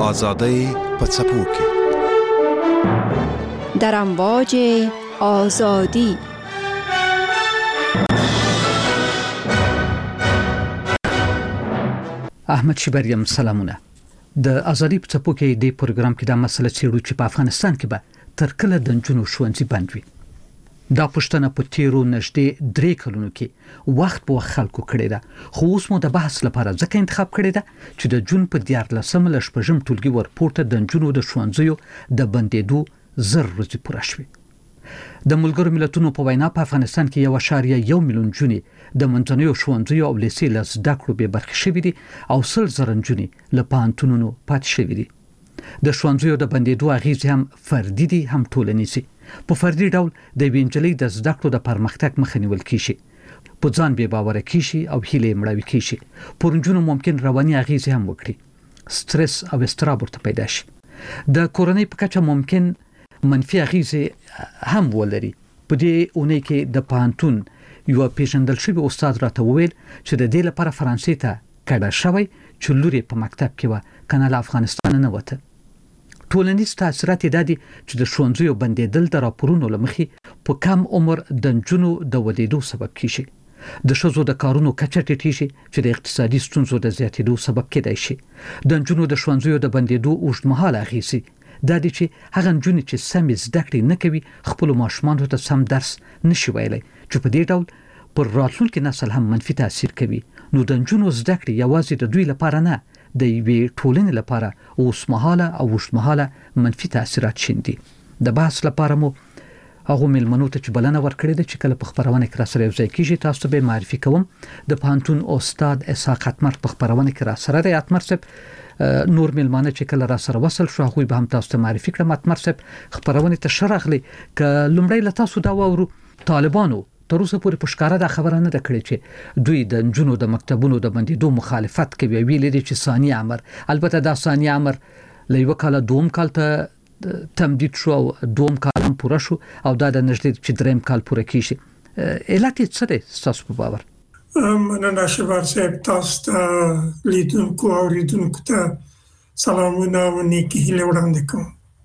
آزادۍ په څپو کې در امواج آزادی. احمد شبریم سلامونه. د ازادي په څپو کې د پروګرام کې د مسله چیرو چې په افغانستان کې به تر کله د جنونو ښوونځي بند وي. دا پښتنه په تیرو نږدې 3 کلونو کې وخت په وخت خلکو کړی ده، خو اوس مو د بحث لپاره ځکه انتخاب کړی ده چې د جون په 14 لشپږم ټولګي ورپورته د جنونو د ښوونځیو د بندېدو زر ورځې پوره شوې. د ملګرو ملتونو په وینا په افغانستان کې 1.1 میلیون جونې د منځنیو ښوونځیو او لیسې له زده کړو به برخه شوي دي او 100,000 جونې له پوهنتونونو پاتې شوي دي. د ښوونځیو د بندېدو اغیز هم فردي دي هم ټولنیزي. په فردي ډول د وینجلۍ د زده کړو د پرمختګ مخه نیول کیږي، په ځان به باور کیږي او هیله مړوي کیږي. پرونجونو ممکن رواني اغیز هم وکړي، سټرس او استراب ورته پیدا شي. د کورنۍ په کچه ممکن منفي اغیز هم ولري. په دې اونۍ کې د پوهنتون یو پیژندل شوی استاد راته وویل چې د دې لپاره فرانسې ته کډه شوی چې لوري په مکتب کې و کنه له افغانستان نه وته. ټولنیز تاثیرات د دې چې د ښوونځیو بندېدل د راپورونو لمخې په کم عمر د جنونو د ودېدو سبب کیږي. د ښځو د کارونو کچه ټیټیږي چې د اقتصادي ستونزو د زیاتېدو سبب کېدای شي. د جنونو د ښوونځیو د بندېدو اوږدمهاله اغیزې دا دي چې هغه جنونې چې سم زده کړې نه کوي خپل ماشومانو ته سم درس نشي ویلای، چې په دې ډول پر راتلونکي نسل هم منفي تاثیر کوي. نو د جنونو زده کړې یوازې د دوی لپاره نه، د یوې ټولنې لپاره اوسمهاله او وشمهاله منفي تاثیرات شیندي. د بحث لپاره مو هغه ملمنو ته چې بلنه ورکړې ده چې کله په خبرونه کې را سره یو ځای کیږي تاسو به معرفي کوم. د پوهنتون استاد اسحاق اتمر په خبرونه کې را سره دی. اتمر صاحب نور ملمانه چې کله را سره وصل شو هغه به هم تاسو ته معرفي کړم. اتمر صاحب خبرونه ته شرحلي ک لومړی له تاسو دا وورو طالبانو تر اوسه پورې پښکارا دا خبره نه کړې چې دوی د جنونو د مکتبونو د بندېدو مخالفت کوي. ویل دي چې ثاني امر، البته دا ثاني امر له یو کال دوم کال ته تمدید شو او دوم کال هم پوره شو او دا د نږدې چې دریم کال پوره کیږي. علت څه دی تاسو په باور؟ مننه شبر صاحب، تاسو ته لیدونکو او اوریدونکو ته سلامونه او نیکی هیله وړاندې کوم.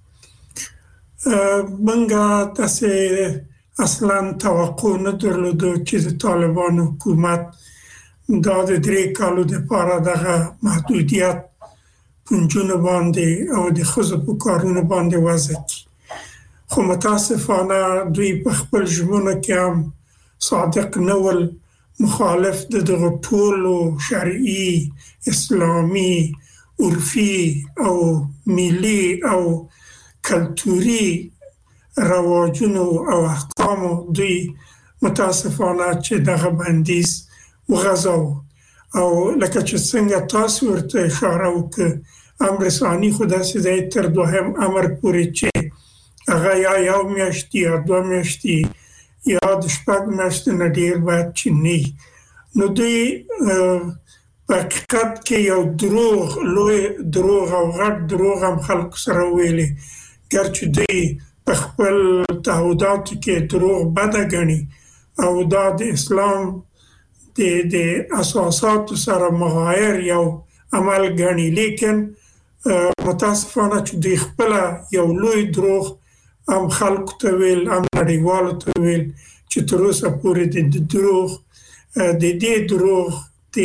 منګه تاسو اصلا توقع نه درلودو چې د طالبان حکومت دا د 3 کالو لپاره دغه محدودیت پنځونه باندې او د خزو په کارونه باندې وضع کړي. خو متاسفانه دوی په خپل ژمنه کې هم صادق نه ول، مخالف د دغه ټولو شرعي، اسلامي، عرفي او ملي او کلتوري رواجونو او احکامو دوی متاسفانه چې دغه بندیز وغځاو. او لکه چې څنګه تاسو ورته اشاره وکړه، امر ثاني خو داسې دی تر دوهم امر پورې چې هغه یا یو میاشت یا 2 میاشتې یا د 6 میاشتې نه ډیر باید چې نه. نو دوی په حقیقت کې یو دروغ، لوی دروغ او غټ دروغ هم خلکو سره ویلي، ګرچې دوی په خپل تعهداتو کې دروغ بده ګڼي او دا د اسلام د اساساتو سره مغایر یو عمل ګڼي. لیکن متاسفانه چې دوی خپل یو لوی دروغ هم خلکو ته ویل، هم نړیوالو ته ویل چې تر اوسه پورې د دې دروغ د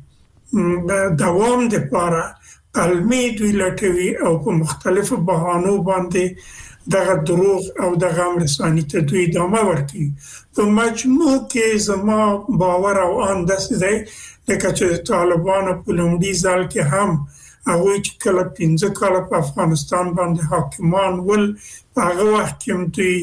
دوام لپاره پلمې دوی لټوي او په مختلفو بهانو باندې دغه دروغ او دغه امر ثاني ته دوی ادامه ورکوي. په مجموع کې زما باور او انداز دی لکه چې طالبانو په لومړي ځل کې هم هغه چې کله 15 کاله په افغانستان باندې حاکمان ول، په هغه وخت کې دوی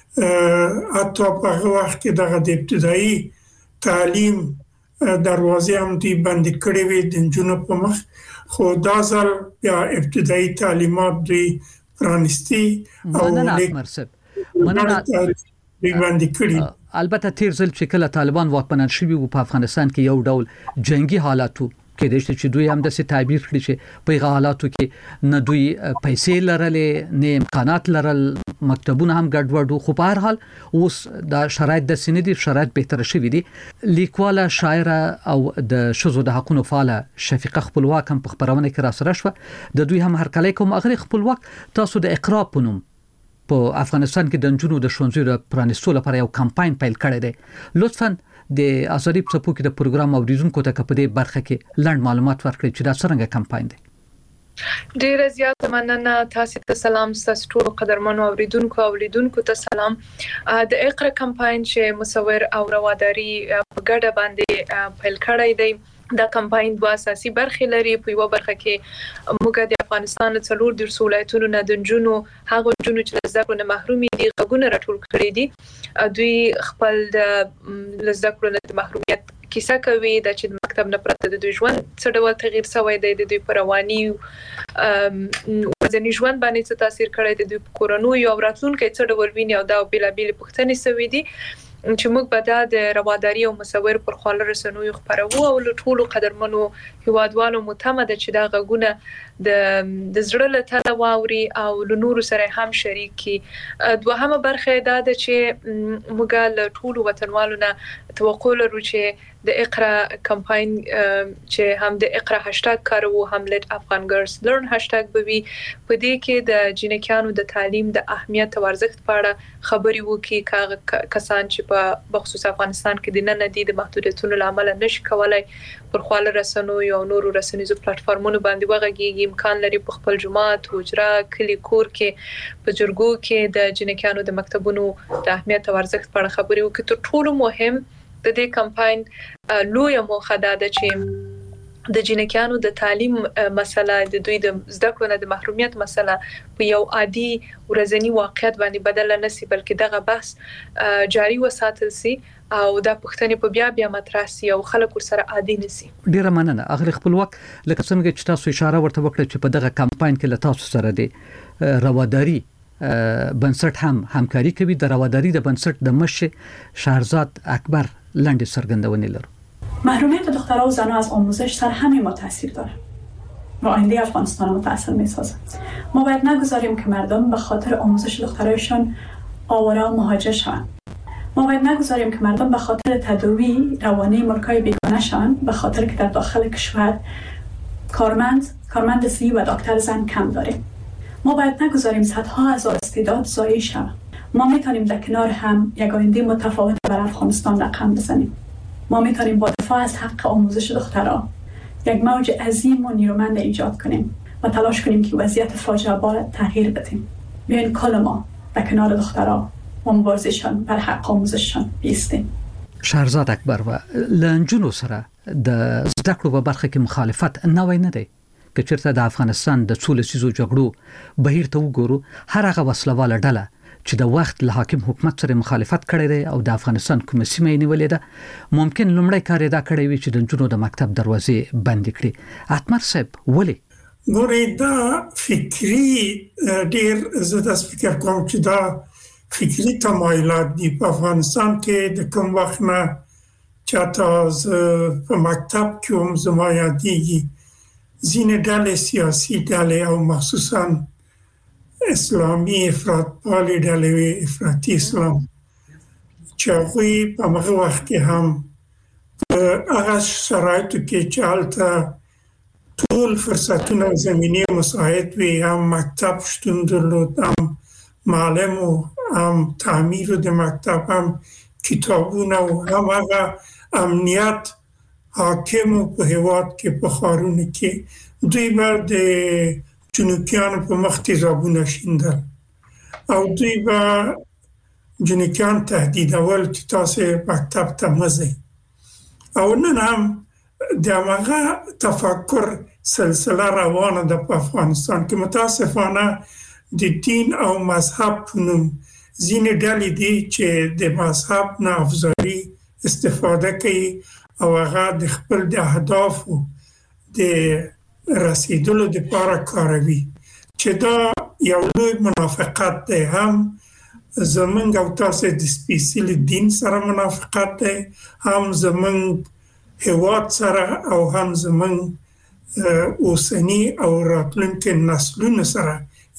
حتی په هغه وخت کې دغه د ابتدایي تعلیم دروازې هم دوی بندې کړې وې د نجونو په مخ. خو دا ځل بیا ابتدایي تعلیمات دوی پرانستی او البته تیر ځل چې کله طالبان واکمنان شوي وو په افغانستان کې یو ډول جنگي حالاتو کې د چې دوی هم د څه تعبیر کړی چې په حالاتو کې نه دوی پیسې لرلې، نه امکانات لرل، مکتبونه هم ګډوډ خو په هر حال اوس د شرایط د سندي شرایط بهتر شوي دي. لیکواله شاعره او د شذو د حقوقو فعال شفیقه خپلواک هم په خبرونه کې را سره شو. د دوی هم هرکلی کوم اغه خپلواک تاسو د اقرا پونم په افغانستان کې د جنونو د شونځو د پرانستو لپاره یو کمپاین پیل کړی دی. لطفاً د آزادی په څپو کې د پروګرام اوریدونکو ته په دې برخه کې لاند معلومات ورکړئ چې دا څنګه کمپاین دی. ډیر زیات مننه. تاسو ته سلام. تاسو ټول قدرمنو اوریدونکو ته سلام. د اقرا کمپاین چې مصور او رواداري په ګډه باندې پیل کړی دی. دا کمپاین دوه اساسي برخې لري. په یو برخه کې موږ د افغانستان څلور د ولایتونو نه د جنونو هغه جنونو چې زده کړو نه محرومي دي غوونه راټول کړي دي. دوی خپل د زده کړو نه د محرومیت کیسه کوي د چې مکتب نه پرته د دوی ژوند څه ډول تغییر شوی دی، د دوی پر رواني ورځنی ژوند باندې څه تاثیر کړی دی، د دوی په کورونو یو راتلونکي څه ډول ویني او دا بیلابیل پوښتنې سوي دي چې موږ به دا د رواداري او مصور پر خواله رسنوي خبرو او ټولو قدرمنو هیوادوالو متمد چې دا غوونه د زړه له تله واوري او له نورو سره هم شریک کی. دوهمه برخه دا ده چې موږ له ټولو وطنوالو نه توقع لرو چې د اقرا کمپاین چې هم د اقرا هاشټاګ کارو هم let Afghan girls learn هاشټاګ بوي. په دې کې د جنکیانو د تعلیم د اهمیت او ارزښت په اړه خبري وکي کسان چې په بخصوص افغانستان کې د نن دي د محدودیتونو لامل نشي کولای پر خواله رسنوي او نورو رسنیزو پلیټفارمونو باندې وغږیږي. امکان لري په خپل جماعت حجره کلی کور کې په جرګو کې د جنکیانو د مکتبونو د اهمیت او ارزښت په اړه خبري وکي. تر ټولو مهم د دې کمپاین لوی موخه ده چې د جنکیانو د تعلیم مسله د دوی د زده کړو نه د محرومیت مسله په یو عادي ورځنی واقعیت باندې بدل نه شي بلکې دغه بحث جاری وساتل شي او د پښتنې په بیا مطرح شي او خلک سره عادي نشي. ډیره مننه. اخر خپلواک لکه څنګه چې تاسو اشاره ورته وکړه چې په دغه کمپاین کې تاسو سره د رواداري بنسټ هم همکاري کوي. د رواداري د بنسټ د مشر شهرزاد اکبر لاندې سرګندونې لرو. محرومیت دخترها و زنها از آموزش سر همه ما تاثیر داره و آینده افغانستان متأثر می‌سازه. ما باید نگذاریم که مردم به خاطر آموزش دخترایشان آواره و مهاجر شوند. ما باید نگذاریم که مردم به خاطر تداوی روانی ملکای بیگانه‌شان به خاطر که در داخل کشور کارمند صحی و دکتر زن کم داریم. ما باید نگذاریم صدها هزار استعداد ضایع شوند. ما میتونیم در کنار هم یک آینده متفاوت برای افغانستان رقم بزنیم. ما میتونیم با دفاع از حق آموزش دخترها یک موج عظیم و نیرومند ایجاد کنیم و تلاش کنیم که وضعیت فاجعه بار تغییر بدیم. بیاین کل ما در کنار دخترها و مبارزشان بر حق آموزششان بیستیم. شهرزاد اکبر و لنجونو سره د زده کړو په برخه کې مخالفت نوی نه دی. که چیرته د افغانستان د څو لسیزو جګړو بهیر ته وګورو، هر هغه وسلواله ډله چې د وخت له حاکم حکومت سره مخالفت کړی دی او د افغانستان کومه سیمه نیولې ده، ممکن لومړی کار دا کړی وي چې د جنونو د مکتب دروازې بند کړي. اتمر صاحب ولې؟ ګورې دا فکری ډیر زه د فکر کوم چې دا فکری تمایلات دي په افغانستان کې د کوم وخت نه چې په مکتب کې هم زما یادېږي ځینې ډلې سیاسي ډلې او مخصوصا اسلامي افراطپالې ډلې وي، افراطي اسلام، چې هغوی په هغه وخت کې هم په هغه شرایطو کې چې هلته ټول فرصتونه او زمینې مساعد وي، هم مکتب شتون درلود، هم معلم و هم تعمیر د مکتب، هم کتابونه و هم هغه امنیت حاکم په هیواد کې په ښارونو کې دوی به د جنوکیانو په مخ تیزابونه شیندل او دوی به جنوکیان تهدیدول چې تاسو مکتب ته مه ځئ. او نن هم د هماغه تفکر سلسله روانه ده په افغانستان کې. متاسفانه د دین او مذهب په نوم ځینې ډلې دي چې د مذهب نه افزاري استفاده کوي او هغه د خپل د اهدافو د رسیدلو لپاره کاروي، چې دا یو لوی منافقت دی. هم زمونږ او تاسو د سپیڅلي دین سره منافقت دی، هم زمونږ هیواد سره او هم زمونږ اوسنی او راتلونکي نسلونو سره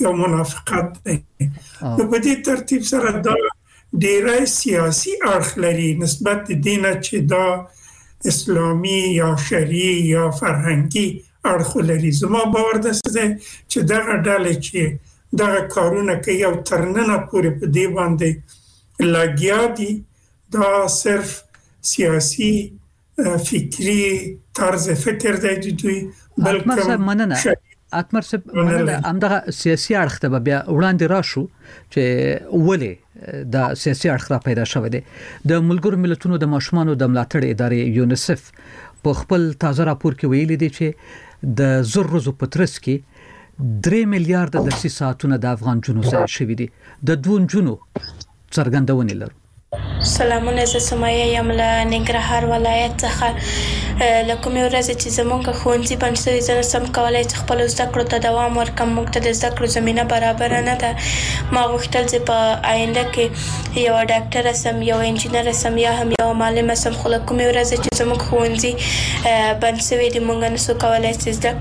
یو منافقت دی. نو په دې ترتیب سره دا ډیری سیاسي اړخ لري نسبت دې نه چې دا اسلامي یا شرعي یا فرهنګي اړخ لري. زما باور داسې دی چې دغه ډلې چې دغه کارونه کوي او تر ننه پورې په دې باندې لګیا دي دا صرف سیاسي فکری طرز فکر دی دوی بلکې اتمر صاحب مننه همدغه سیاسي اړخ ته بیا وړاندې راشو چې ولې د سیاسي اړخ را پیدا شوی دی. د ملګرو ملتونو د ماشومانو د ملاتړ ادارې یونیسف په خپل تازه راپور کې ویلي دی چې د زر ورځو په ترڅ کې 3 میلیارډ درسي ساعتونه د افغان جنونو ضایع شوي دي. د دوه جنونو څرګندونه لرو. سلامونه، زه سمیه یم له ننګرهار ولایت څخه. له کومې ورځې چې زموږ ښوونځي بند شوي زه نشم کولی چې خپلو زده کړو ته دوام ورکړم. موږ ته د زده کړو زمینه برابره نه ده. ما غوښتل چې په آینده کې یوه ډاکټره سم، یوه انجینره سم، یا هم یوه معلمه سم، خو له کومې ورځې چې زموږ ښوونځي بند شوي دي موږ نشو کولی چې زده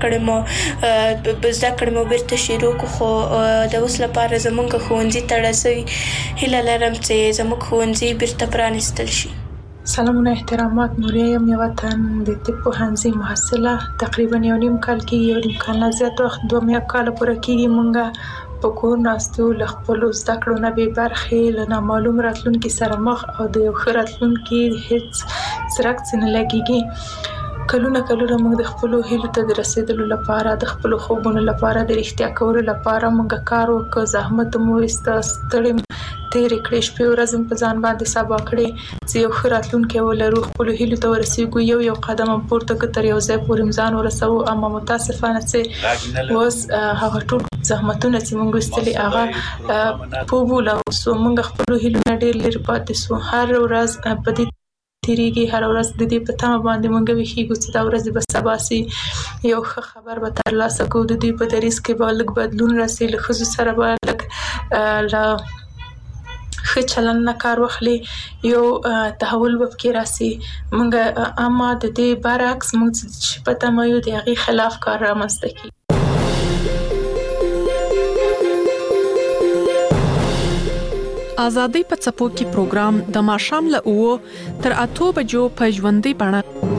کړې مو بیرته شروع کړو. خو د اوس لپاره زموږ ښوونځي تړل شوي. هیله لرم چې زموږ ښوونځي بیرته پرانیستل شي. سلامونه، احترامات. نوریه یم، یو وطن د طب پوهنځي محصله. تقریبا 1.5 کال کې 1.5 کال نه زیات وخت 2 کال پوره کېږي مونږ په کور ناستو له خپلو زده کړو نه بې برخې له نامعلوم راتلونکي سره مخ او د یو ښه راتلونکي هیڅ څرک ځینې لګېږي. کلونه موږ د خپلو هیلو ته د رسېدلو لپاره، د خپلو خوبونو لپاره، د رښتیا کولو لپاره موږ کار وکړ، زحمت مو وایسته، ستړې تېرې کړې، شپې ورځې په ځان باندې سبا کړې چې یو ښه راتلونکی ولرو، خپلو هیلو ته ورسېږو، یو قدم هم پورته کړو تر یو ځای پورې ځان ورسوو. اما متاسفانه چې اوس هغه ټول زحمتونه چې موږ ویستلي هغه په اوبو لاړو. موږ خپلو هیلو نه ډېر لرې پاتې شو. هر ورځ په دې تیریږي، هر ورځ د دې په تمه باندې موږ ویښیږو چې دا ورځ به سبا سي، یو ښه خبر به ترلاسه کړو، د دوی په دریځ کې به لږ بدلون راسي، له ښځو سره به لږ له ښه چلند نه کار واخلي، یو تحول به پکې راسي. موږ اما د دې برعکس موږ چې په تمه یو د هغې خلاف کار رامنځته کړي. ازادي په څپو کې پروګرام د ماښام له 9 تر 8 بجو په ژوندۍ بڼه.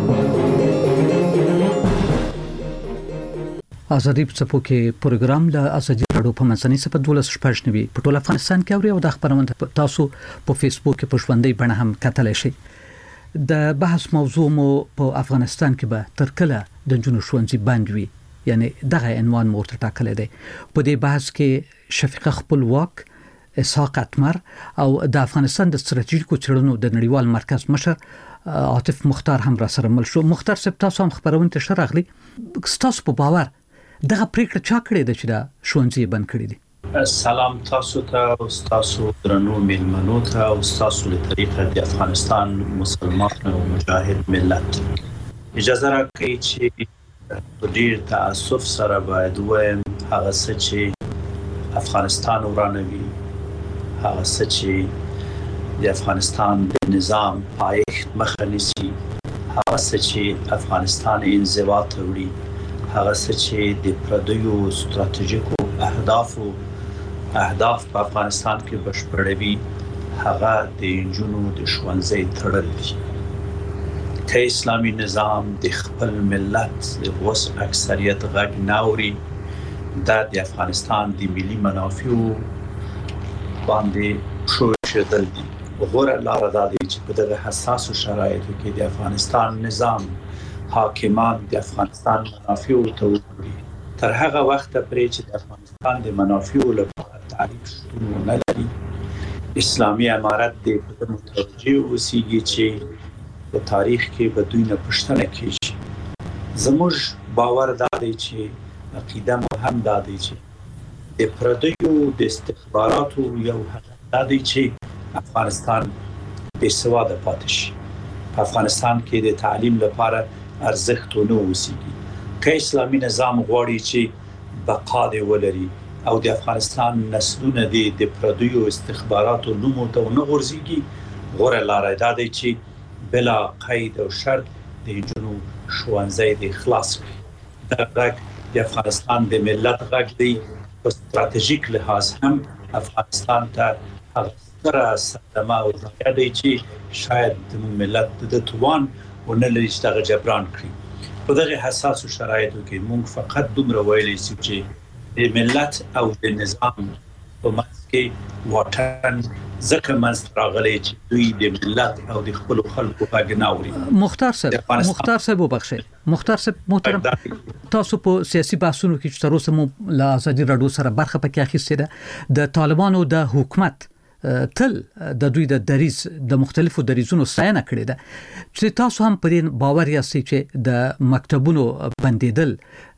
ازادي په څپو کې پروګرام د ازادي راډیو په منځنۍ صفحه 12 په ټول افغانستان کې اوري او د خبرونه تاسو په فیسبوک کې په ژوندۍ بڼه هم کتلی شئ. د بحث موضوع مو په افغانستان کې به تر کله د جنونو ښوونځي بند وي، یعنی دغه عنوان مو ورته ټاکلی دی. په دې بحث کې شفیقه خپلواک، اسحاق اتمر او د افغانستان د ستراتیژیکو څېړنو د نړیوال مرکز مشر عاطف مختار هم را سره مل شو. مختار صاحب، تاسو هم خبرونه ته ښه راغلي. ستاسو په باور دغه پریکړه چا کړې ده چې دا ښوونځي بند کړي دي؟ سلام تاسو ته او تاسو درنو میلمنو ته او تاسو له طریقه د افغانستان مسلمان او مجاهد ملت. اجازه راکړئ چې ډیر تاسف سره باید وایم هغه څه چې افغانستان ورانوي، هغه څه چې د افغانستان د نظام پایښت مخه نیسي، هغه څه چې افغانستان انزوا ته وړي، هغه څه چې د پردیو ستراتیژیکو اهداف په افغانستان کې بشپړوي، هغه د نجونو د ښوونځي تړل دي. که اسلامي نظام د خپل ملت د اوس اکثریت غږ نه اوري، دا د افغانستان د ملي منافعو باندې ښودل دي. غوره لاره دا دی چې په دغه حساسو شرایطو کې د افغانستان نظام حاکمان د افغانستان منافعو ته وګوري. تر هغه وخته پرې چې د افغانستان د منافعو لپاره تعریف شتون نه لري، اسلامي امارت د متوجه اوسېږي چې په تاریخ کې به دوی نه پوښتنه کېږي. زموږ باور دا دی چې عقیده مو هم دا دی چې د پردیو د استخباراتو یو هدف دا دی چې افغانستان بې سواده پاتې شي، په افغانستان کې د تعلیم لپاره ارزښت ونه اوسېږي. که اسلامي نظام غواړي چې بقا دې ولري او د افغانستان نسلونه د پردیو استخباراتو نومو ته ونه غورځېږي، غوره لاره دا دی چې بلا قید او شرط د نجونو ښوونځي دې خلاص کړي. دا غږ د افغانستان د ملت غږ دی په ستراتیژیک لحاظ هم افغانستان ته هغه صدمه او ضایع دی چې شاید ملت د توان ونلري چې هغه جبران کړي. په دغه حساسو شرایطو کې موږ فقط دومره ویلی شو چې د ملت او د نظام په منځ کې واټن ځکه منځ راغلی چې دوی د ملت او د خپلو خلکو غږ نه اوري. مختار صاحب وبخښئ. مختار صاحب محترم، تاسو په سیاسي بحثونو کې چې تر اوسه مو له ازادي راډیو سره برخه پکې اخیستې ده، د طالبانو د حکومت تل د دوی د دریز د مختلفو دریزونو ستاینه کړې ده، چې تاسو هم په دې باور یاستئ چې د مکتبونو بندیدل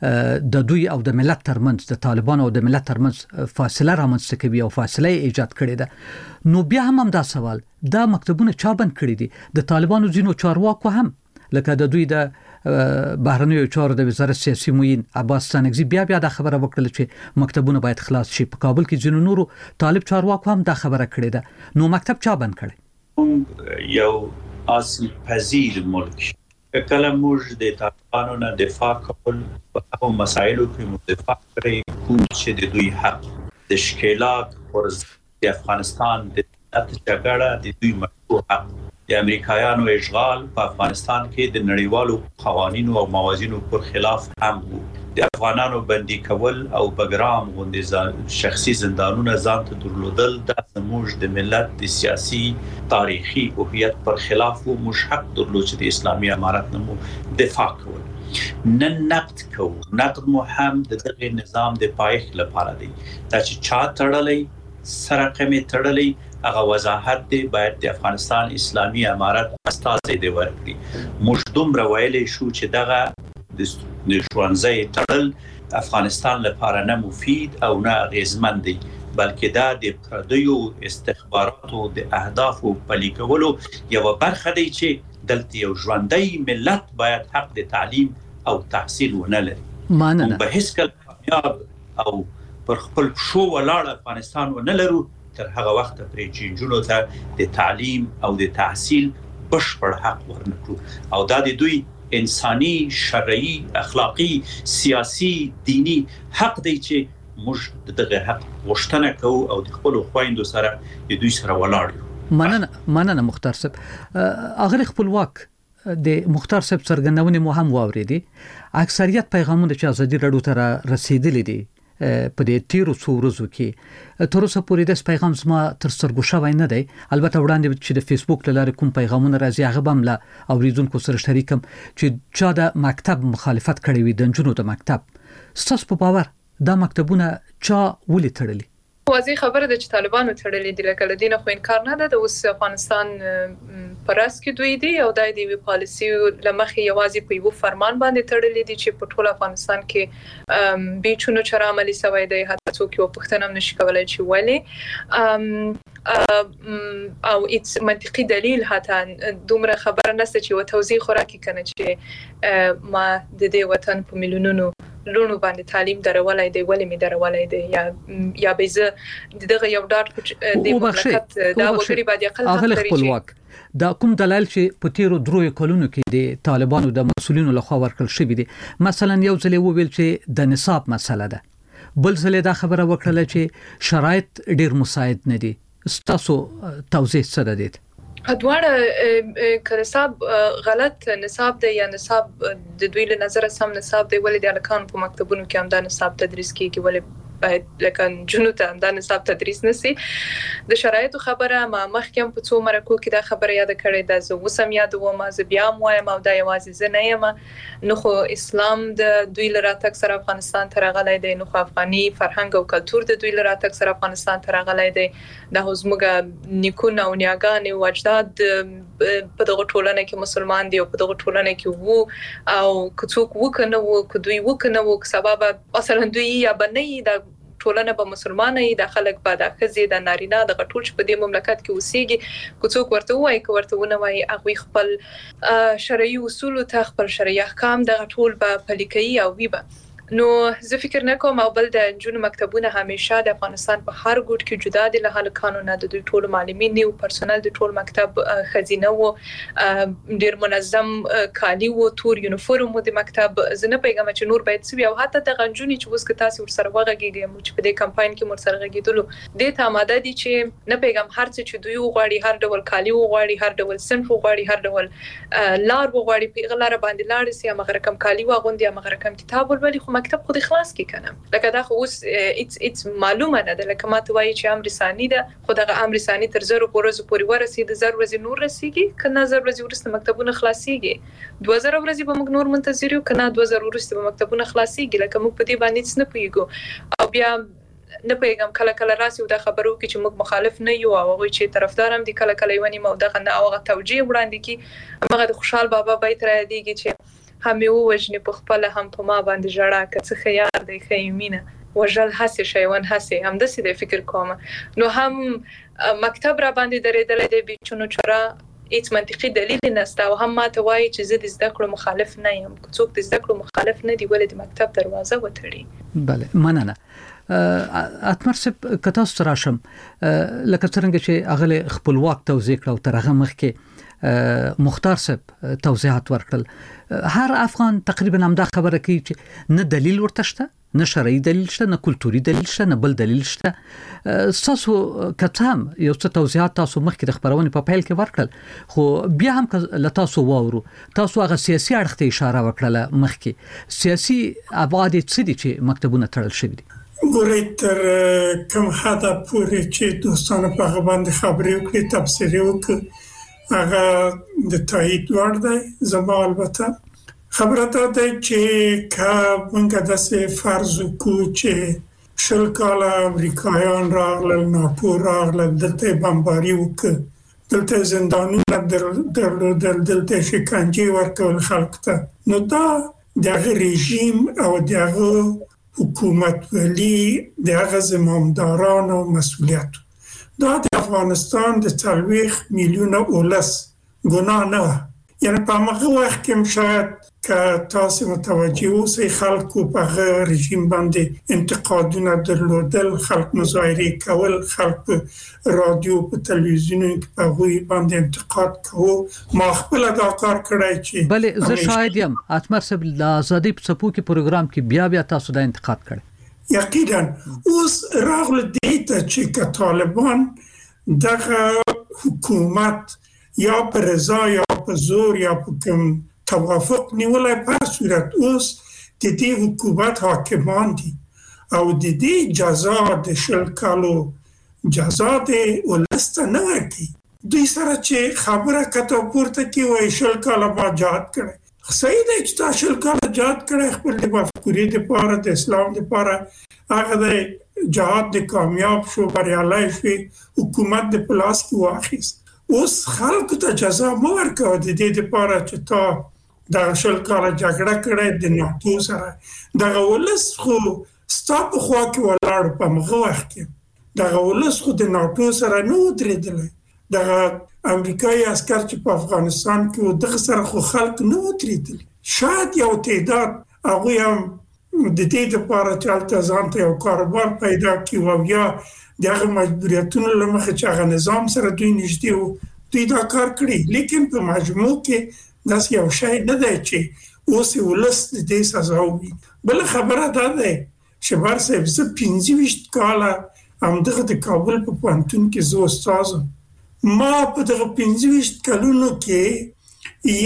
د دوی او د ملت ترمنځ، د طالبانو او د ملت ترمنځ فاصله رامنځته کوي او فاصله ایجاد کړې ده. نو بیا هم دا سوال، دا مکتبونه چا بند کړي دي؟ د طالبانو ځینو چارواکو هم، لکه د دوی د بهرنیو چارو د وزارت سیاسي معین عباس ستانکزي بیا دا خبره وکړه چې مکتبونه باید خلاص شي. په کابل کې ځینو نورو طالب چارواکو هم دا خبره کړې ده. نو مکتب چا بند کړي؟ یو اصل پذیر ملک کله موږ د طالبانو نه دفاع کول په هغو مسایلو کې موږ دفاع کړی کوم چې د دوی حق د شکلات ورز د افغانستان د جګړه د دوی مشروع حق، د امریکایانو اشغال په افغانستان کې د نړیوالو قوانینو او موازینو پر خلاف هم وو. د افغانانو بندي کول او بګرام غوندې شخصي زندانونه ځان ته درلودل د زموږ د ملت د سیاسي تاریخي هویت پر خلاف وو. موږ حق درلود چې د اسلامي امارت نمو دفاع کول. نن نقد کوو، نقد مو هم د دغه نظام د پایښت لپاره دی. دا چې چا تړلی سره کمې تړلی هغه وضاحت دی، باید د افغانستان اسلامي امارت استازي دی ورکړي. موږ دومره ویلی شو چې دغه د ښوونځي تړل افغانستان لپاره نه مفید او نه اغیزمن دی، بلکې دا د پردیو استخباراتو د اهدافو پلي کولو یوه برخه دی چې دلته یو ژوندی ملت باید حق د تعلیم او تحصیل ونه لري. مننه. به هیڅ کله کامیاب او پر خپل شو ولاړ افغانستان ونه لرو تر هغه وخت پرې چې نجونو ته د تعلیم او د تحصیل بشپړ حق ورنکړو. او دا د دوی انساني، شرعي، اخلاقي، سیاسي، دینی حق دی چې موږ دغه حق غوښتنه کوو او د خپلو خویندو سره د دوی سره ولاړ یو. مننه مختار صاحب. اغلی خپلواک د مختار صاحب څرګندونې مو هم واورېدې. اکثریت پیغامونه چې ازادي راډیو ته رسیدلي دي په دې تیرو څو ورځو کې تر اوسه پورې د پیغام زما تر سترګو شوی نه دی. البته وړاندې چې د فیسبوک له لارې کوم پیغامونه راځي هغه به هم له اوریدونکو سره شریکم چې چا د مکتب مخالفت کړی وي، د نجونو د مکتب. ستاسو په باور دا مکتبونه چا ولې تړلي؟ واضح خبره ده چې طالبانو تړلې دي، لکه له دینه خو انکار نه ده. د اوس افغانستان پرس کې دوی دي او د دې پالیسي لمخې یوازې په یو فرمان باندې تړلې دي چې په ټول افغانستان کې بیچونو چر عملی سوی دی. حتی څوک یو پوښتنه هم نشي کولای چې ولې او هیڅ منطقي دلیل حتی دومره خبره نشته چې و توضیح خوراکي کنه چې ما د دې وطن په میلیونونو لونو باندې تعلیم درولای دی، ولې می درولای دی، یا به زه دغه یو ډاټ د مملکت دا وګړي باندې اقل حق لري. خپلواک دا کوم دلایل چې په تیرو درو کلونو کې د طالبانو د مسولینو لخوا ورکړل شوی دي؟ مثلا یو ځل وویل چې د نصاب مسله ده، بل ځل دا خبره وکړه چې شرایط ډیر مساعد نه دي. ستاسو توضیح څه ده؟ دواړه که نصاب غلط نصاب دی یا نصاب د دوی له نظر سم نصاب دی، ولې د الکان په مکتبونو کې هم دا نصاب تدریس کیږي، ولې باید لکه جنو ته هم دا نصاب تدریس نسی؟ د شرایطو خبره ما مخکې هم په څو مرکو کې دا خبره یاد کړې ده، زه اوس هم یادوم، زه بیا هم وایم او دا یوازې زه نه یم. نو خو اسلام د دوی له راتګ سره افغانستان ته راغلی دی، نو خو افغاني فرهنګ او کلتور د دوی له راتګ سره افغانستان ته راغلی دی. دا زموږ نیکونه او نیاګانې او اجداد په دغه ټولنه کې مسلمان دي او په دغه ټولنه کې وو، او که څوک وکنه وو، که دوی وکنه وو، که سبا مثلا دوی یا بنئ د ټولنه به مسلمانه ای، د خلک به د ښځې د نارینه د ټول چې په دې مملکت کې اوسېږي، که څوک ورته وایي که ورته ونه وایي، هغوی خپل شرعي اصولو ته خپل شرعي احکام دغه ټول به پلي کوي او وي به. نو زه فکر نه کوم او بل د جنونو مکتبونه همیشه د افغانستان په هر ګوټ کې جدا دي له هلکانو نه د دوی ټول معلمین او پرسونل د ټول مکتب خزینه وو ډیر منظم کالی وو تور یونیفورم د مکتب زنه پیغام چې نور باید سوي او حتی د غنجونی چې وسکه تاسو ورسره وغږیږئ چې په دې کمپاین کې مرسره غږیدلو د ته آماده دي چې نه پیغام هر څه چې دوی وغواړي هر ډول کالی وغواړي هر ډول صنف وغواړي هر ډول لار وغواړي په غلاره باندې لاړ سي هغه رقم کالی واغوندي هغه رقم کتاب ولولي خو مکتب خو خلاص کی کنه لکه دا خو اوس ایتس معلومه نه ده لکه ماته وایي چې امر ثاني ده خو دا امر ثاني تر 0 پورې ورسید 0 ورځې نور رسیږي کنه 0 ورځې ورسته مکتبونه خلاصيږي 2000 ورځې به موږ نور منتظر یو کنه 2000 ورسته به مکتبونه خلاصيږي لکه موږ په دې باندې څه نه پويګو او بیا نه پیغام کله راسي او دا خبرو کې چې موږ مخالف نه یو او هغه چې طرفدار هم دي کله ونی مو دغه نه او توجیه وړاندې کی هغه د خوشحال بابا بیت را دیږي چې همي وجني په خپل هم په ما باندې جړه کڅ خيار دی خیمینه وجل حسي شيوان حسي هم د سې فکر کوم نو هم مکتب را باندې درېدل دی بچونو چره هیڅ منطقي دلیل نشته او هم ماته وایي چې زه د زده کړو مخالف نه یم څوک د زده کړو مخالف نه دی ولې د مکتب دروازه وتړي بله مننه اتمر سپ کتا ستراشم لکه څنګه چې اغله خپلواک توزیع کړو ترغه مخ کې مختار سپ توضیحات ورکړل هر افغان تقریبا هم دا خبره کوي چې نه دلیل ورته شته نه شرعي دلیل شته نه کلتوري دلیل شته نه بل دلیل شته تاسو کتام یو څه توضیحات تاسو مخکې د خبرونه په پیل کې ورکړل خو بیا هم لتاسو وورو تاسو هغه سیاسي اړخ ته اشاره وکړه مخکې سیاسي ابعاد څه دي چې مکتبونه تړل شوی دي ګورې تر کوم حد پورې چې دوستانه په هغه باندې خبرې وکړي تبصرې وکړي هغه د تایید وړ دی زما البته خبره ده چې کا موږ داسې فرض وکړو چې شل کاله امریکایان راغلل ناپور راغلل دلته بمباري وکړه دلته زندانونه درلودل دلته شکنجې ورکول خلکو ته نو دا دغه رژیم او دغه حکومت ولی دغه زمامدارانو مسئولیت دا د افغانستان د 40 میلیونه اولس ګناه نه یعنی په هغه وخت کې شاید که تاسو متوجه اوسئ خلکو په رژیم باندې انتقادونه درلودل خلک مظاهره کول خلک په رادیو په تلویزیون کې په هغوی باندې انتقاد کوو ما خپل دا کار کړی چې بله زه شاهد یم اتمر صاحب د ازادي په څپو کې پروګرام کې بیا تاسو دا انتقاد کړی یقینا اوس راغله دیتا چې طالبان دغه حکومت یا په رضا یا په زور یا په کوم توافق نیولای په صورت اوس د دې حکومت حاکمان دي او د دې جزا د شل کالو جزا د ولسته نه ورکي دوی سره چې خبره کته پورته کی وای شل کاله ما جهاد کړي صحیح دی چې تا شل کاله جهاد کړي خپل د مفکورې لپاره د اسلام لپاره هغه د جهاد د کامیاب شو بریالي شو حکومت د پلاس کې واخیست اوس خلکو ته جزا مو ورکوه د دې لپاره چې تا د شل کاله جګړه کړې د ناتو سره دغه ولس خو ستاسو په خوا کې ولاړ په مغه وخت کې دغه ولس خو د ناتو سره نو درېدل دغه امریکایي عسكر چې په افغانستان کې دغه سره خو خلک نو درېدل شاید یو تعداد هغه هم د دې لپاره چې الته ځان ته یو کاروبار پیدا کړي او یا دغه مجبوریتونو لمخه چې هغه نظام سره دوی نږدې وو دوی دا کار کړی لیکن په مجموع کې داس یو شی نه دی چې اوس ولس د دې سزا وي بل خبره ده چې ورسې زه 15 کاله همدغه د کابل په پوهنتون کې زه استاد ما په دغه 15 کلونو کې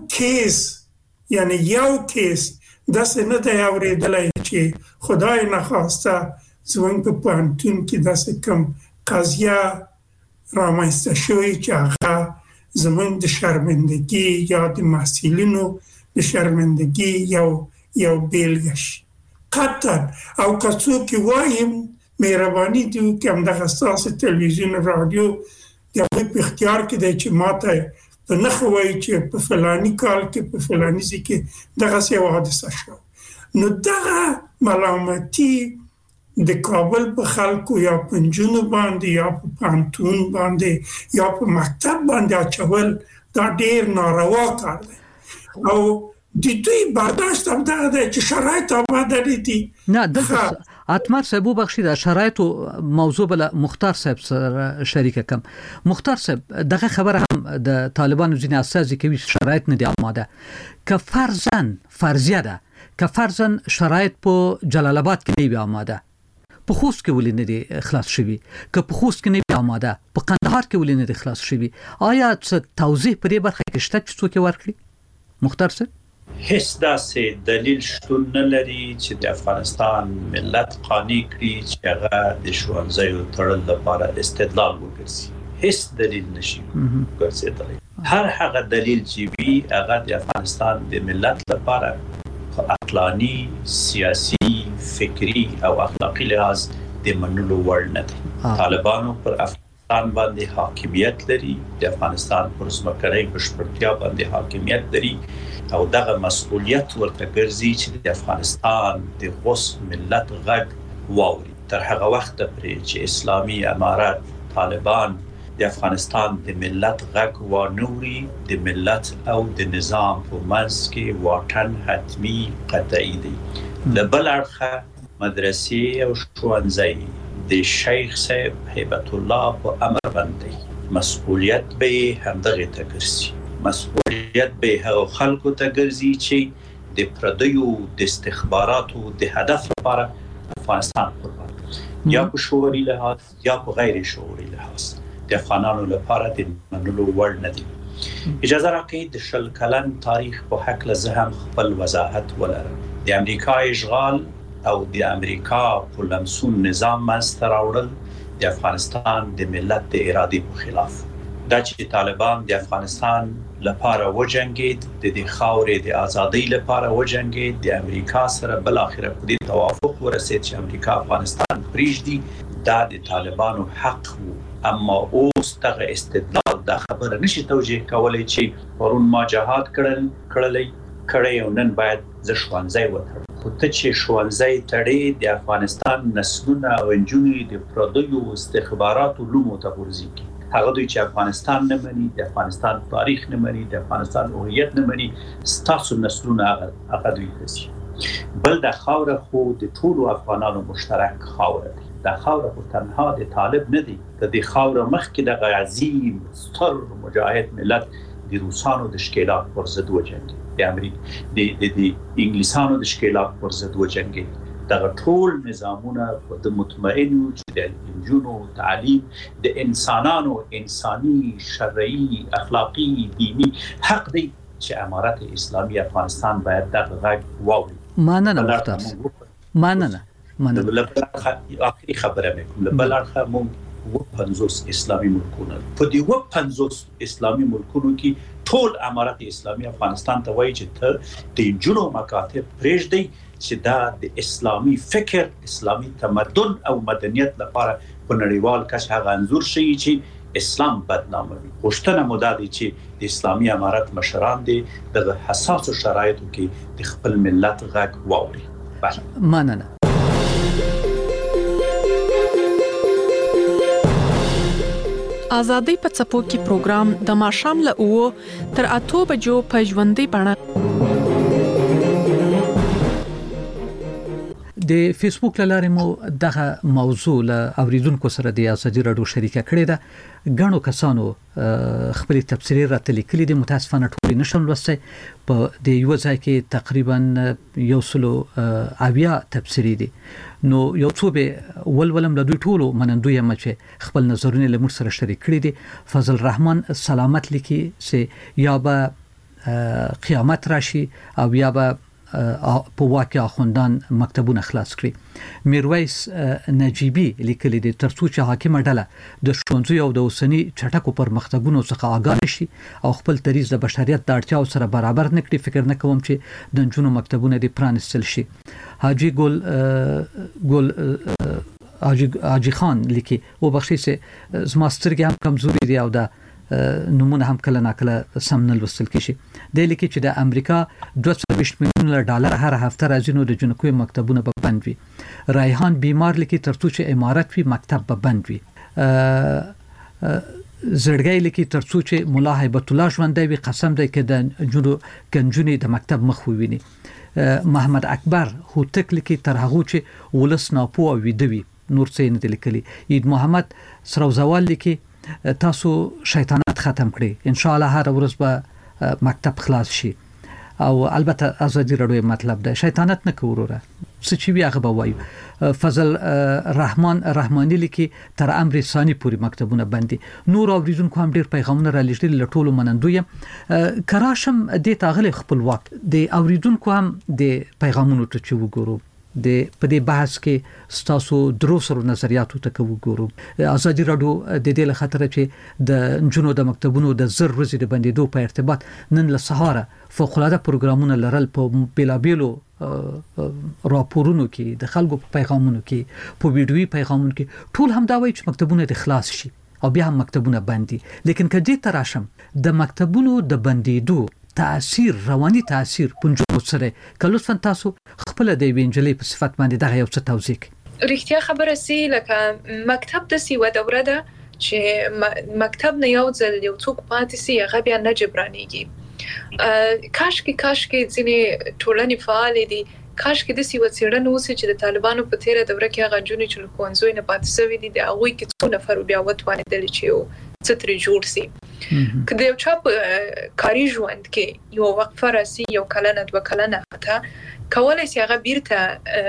یو کیس داسې نه دی اورېدلی چې خدای نخواسته زموږ په پوهنتون کې داسې کوم قضیه رامنځته شوې چې هغه زموږ د شرمندګي یا د محصلینو د شرمندګي یو بیلګه شي قطعا او که څوک وایم مهرباني دي وکړئ همدغه ستاسو تلویزیون رادیو د هغوی په اختیار کې دی چې ماته په نښه وایي چې په فلاني کال کې په فلاني ځای کې دغسې یوه حادثه شوه نو دغه ملامتي د کابل په خلکو یا په نجونو باندې یا په پوهنتون باندې یا په مکتب باندې اچول دا ډېر ناروا کار دی او د دوی برداشت هم دا دی چې شرایط آماده دي. نه دلته اتمر صاحب بخشي د شرایط موضوع بل مختار صاحب سره شریک کم. مختار صاحب دغه خبره هم د طالبانو ځینې اساسي کوي شرایط نه دي آماده. که فرضیه ده که فرضاً شرایط په جلال آباد کې نه وي آماده، په خوست کې ولې نه دي خلاص شوي؟ که په خوست کې نه وي آماده، په قندهار کې ولې نه دي خلاص شوي؟ آیا څه توضیح په دې برخه کې شته چې څوک ورکړي؟ مختار صاحب هیڅ داسې دلیل شتون نه لري چې د افغانستان ملت قانع کړي چې هغه د ښوونځیو تړل لپاره استدلال وکړي. هیڅ دلیل نشي ګرځېدلی. هر هغه دلیل چې وي هغه د افغانستان د ملت لپاره عقلاني، سیاسي، فکری او اخلاقی لحاظ د منلو وړ نه دي. طالبانو پر افغانستان باندې حاکمیت لري، د افغانستان پر ځمکنۍ بشپړتیا باندې حاکمیت لري او دغه مسؤلیت ورته ګرځي چې د افغانستان د غوث ملت غږ واوري. تر هغه وخت پورې چې اسلامي امارات طالبان د افغانستان د ملت غږ وانوري، د ملت او د نظام په منځ کې واټن حتمی قطعي دی. له بل اړخه مدرسې او ښوونځي د شیخ صاحب هیبت الله په امر باندې مسؤلیت به همدغه ته ګرځي. مسؤلیت به هغه خلکو ته ګرځي چې د پردیو د استخباراتو د هدف لپاره افغانستان قربان یا په شعوري لحاظ یا په غیر شعوري لحاظ د افغانانو لپاره د منلو وړ نه دي. اجازه راکړئ د 20 کلن تاریخ په حق له زه هم خپل وضاحت ولرم. د امریکا اشغال او د امریکا په لمسون نظام منځته راوړل د افغانستان د ملت د ارادې په خلاف. دا چې طالبان د افغانستان لپاره وجنګید، د دې خاورې د ازادۍ لپاره وجنګید، د امریکا سره بل اخر په دې توافق ورسید چې امریکا افغانستان پریږدي، دا د طالبانو حق وو. اما اوس دغه استدلال دا خبره نشي توجیه کولای چې پرون ما جهاد کړی او نن باید زه ښوونځی وتړم. خو ته چې ښوونځی تړې د افغانستان نسلونه او نجونې د پردیو استخباراتو لومو ته غورځي. هغه دوی چې افغانستان نه مني، د افغانستان تاریخ نه مني، د افغانستان هویت نه مني، ستاسو نسلونه هغه دوی ته. بل د خاوره خو د ټولو افغانانو مشترک خاوره دی. د خاوره خو تنها د طالب نه دی. د دې خاوره مخکې د عظیم ستر مجاهد ملت د روسانو د ښکېلاک پر ضد وجنګېد، د انګلیسانو د ښکېلاک پر ضد وجنګېد. دغه ټول نظامونه په مطمئن وو چې د نجونو تعلیم د انسانانو انساني، شرعي، اخلاقی، دینی حق دی چې امارت اسلامی افغانستان باید دغه غږ واوري. مننه مختار. مننه. آخري خبره مې بل اړخه مونږ 50 اسلامي ملکونه په دې 50 اسلامي ملکونو کې ټول امارت اسلامی افغانستان ته وایي چې ته د جنو مکاتب پرېږدي چې دا د اسلامي فکر، اسلامي تمدن او مدنیت لپاره په نړیوال کچه هغه انځور شي چې اسلام بدناموي. غوښتنه مو دا دی چې د اسلامي امارت مشران دي د حساسو شرایطو کې د خپل ملت غږ واوري. مننه. آزادۍ په څپو کې پروګرام د ماښام له 9 تر 8 بجو په ژوندۍ بڼه د فیسبوک لاره مو دغه موضوع له اوریدونکو سره د ازادي رادیو شریکه کړې ده. غنو کسانو خپل تفسیري راته لیکلي دي، متاسفانه ټول نشم لوستي. په د یو ځای کې تقریبا 100 تفسیري دي. نو یو څو به ولولم له دوی ټولو منندوی یم چې خپل نظرونه له موږ سره شریک کړي دي. فضل الرحمن سلامت لیکي چې یا به قیامت راشي او یا به په واقع خوندان مکتبونه خلاص کړي. میرویس نجیبی لیکلی دی ترڅو چې حاکم ډله د ښوونځي او د اوسنی چټکو پرمختګونو څخه آګاه شي او خپل دریځ د بشریت د اړتیاو سره برابر نکړي، فکر نه کوم چې د جنونو مکتبونه د پرانستل شي. حاجی حاجی خان لیکي او بخشي چې زماسترګي هم کمزوري دی او د نمونه هم کله ناکله سم نه لوستل کیږي. د لیکي چې د امریکا 220 میلیون ډالر هر هفته راځي نو د جنکو مکتبونه به بند وي. رایحان بیمار لیکي ترڅو چې امارت وي مکتب به بند وي. زړګی لکه ترڅو چې مولا هیبت الله ژوندۍ وي قسم دی کې د جنونې د مکتب مخ وویني. محمد اکبر هوتک لکه تر هغه چې ولس ناپو او ویدوي نور څه نه لیکلي. عید محمد سروزوال لکه تاسو شیطانت ختم کړي ان شاء الله هر ورځ به مکتب خلاص شي او البته ازادي رادیو مطلب ده شیطانت نه کوروره څه چې وی هغه وایو. فضل رحماني لکه تر امر ثاني پوری مکتبونه باندې نور اوریدونکو هم ډیر پیغامونه را لېږلي لټولو منندوی کراشم د تاغله خپلواک د اوریدونکو هم د پیغامونو ته چې وګورو د په دې بحث کې ستاسو دروسرو نظریاتو ته وګورو. ازادي رادیو د دې له خاطر چې د جنونو د مکتبونو د زر ورځې د بندیدو په ارتباط نن له سهاره فوق العاده پروګرامونه لرل په بیلابیلو راپورونو کې د خلکو په پیغامونو کې په ویډیوي پیغامونو کې ټول هم دا وایي چې مکتبونه د خلاص شي او بیا هم مکتبونه بندي. لیکن کدی تراشم د مکتبونو د بندیدو تاثیر رواني تاثیر پنځو سره کله تاسو خپل د وینجلې په صفت باندې دغه یو څه توضیح کړئ. رښتیا خبره سي لکه مکتب د سی و دوره ده چې مکتب نه یو ځل یو څوک پاتې سي هغه بیا نه جبرانيږي. کاش کې ځینې ټولنې فعال دي کاش کې د سی و څېړنه وسي چې د طالبانو په تیره دوره کې هغه جونې چې له ښوونځیو نه پاتې شوي دي د هغوی کې څو نفر بیا وتوانېدل چې یو څه ترې جوړ سي. که د یو چا په کاري ژوند کې یو وقفه راسي یو کلنه دوه کلنه حتی کولی سي هغه بیرته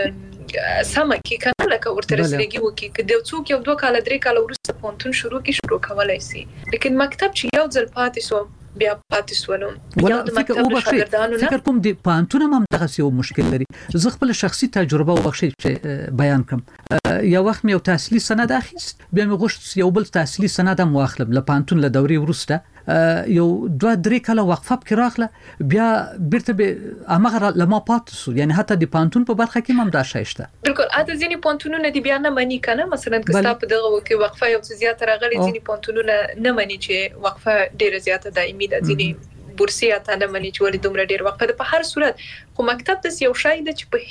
سمه کې کنه لکه ورته رسیدګي وکړي که د څوک یو 2 کال 3 کال وروسته پونتون شروع کولی سي. لیکن مکتب چې یو ځل پاتې سو بیا پاتې سولم یو د مکتب شاګردانو نه فکر کوم د پانتون هم دغه یو مشکل لري. زه خپل شخصي تجربه وبخښي چې بیان کوم. یو وخت مې یو تحصیلي سند اخیست بیا مې غوښت یو بل تحصیلي سند هم واخلم له پانتون له دورې وروسته یو 2-3 کاله وقفه کې راغله بیا بیرته به امغه لما پاتسو یعنی حتی د پانتون په برخه کې هم دا شای شته. بالکل اته ځینی پانتونونه دی بیا نه مانی کنه مثلا که ستا په دغه کې وقفه یو څه زیات راغلي ځینی پانتونونه نه مانی چې وقفه ډیره زیاته دایمي ده ځینی بورسي اته نه مانی چې ولې دومره ډیر وقفه ده. په هر صورت خو مکتب د یو شای ده چې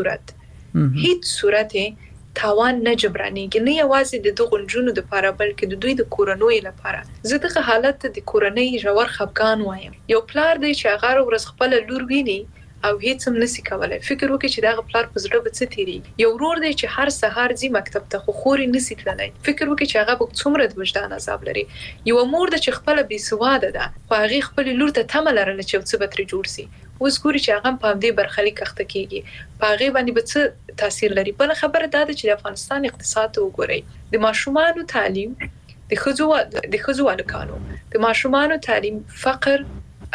په هیڅ صورت تاوان نه جبرانيږي نه یوازې د دغه جنونو د لپاره بلکې د دوی د کورنۍ لپاره. زه دغه حالت د کورنۍ جوړ خفقان وایم. یو پلار دی چې هغه ورځ خپل لور ویني او هیڅ هم نسی کولای فکر وکړي چې دغه پلار په زړه به څه تیری. یو ورور دی چې هر سهار ځي مکتب ته خو خوري نسی تللی فکر وکړي چې هغه به څومره د وجدان عذاب لري. یو مور دی چې خپل بي سواده ده خو هغه خپل لور ته تمه لرله چې څه به تر جوړ سي. اوس ګوري چې هغه په دې برخلیک اخته کیږي په هغه باندې به څه تاثیر لري. بل خبره دا ده چې د افغانستان اقتصاد وګورئ د ماشومانو تعلیم د ښځو الکانو د ماشومانو تعلیم فقر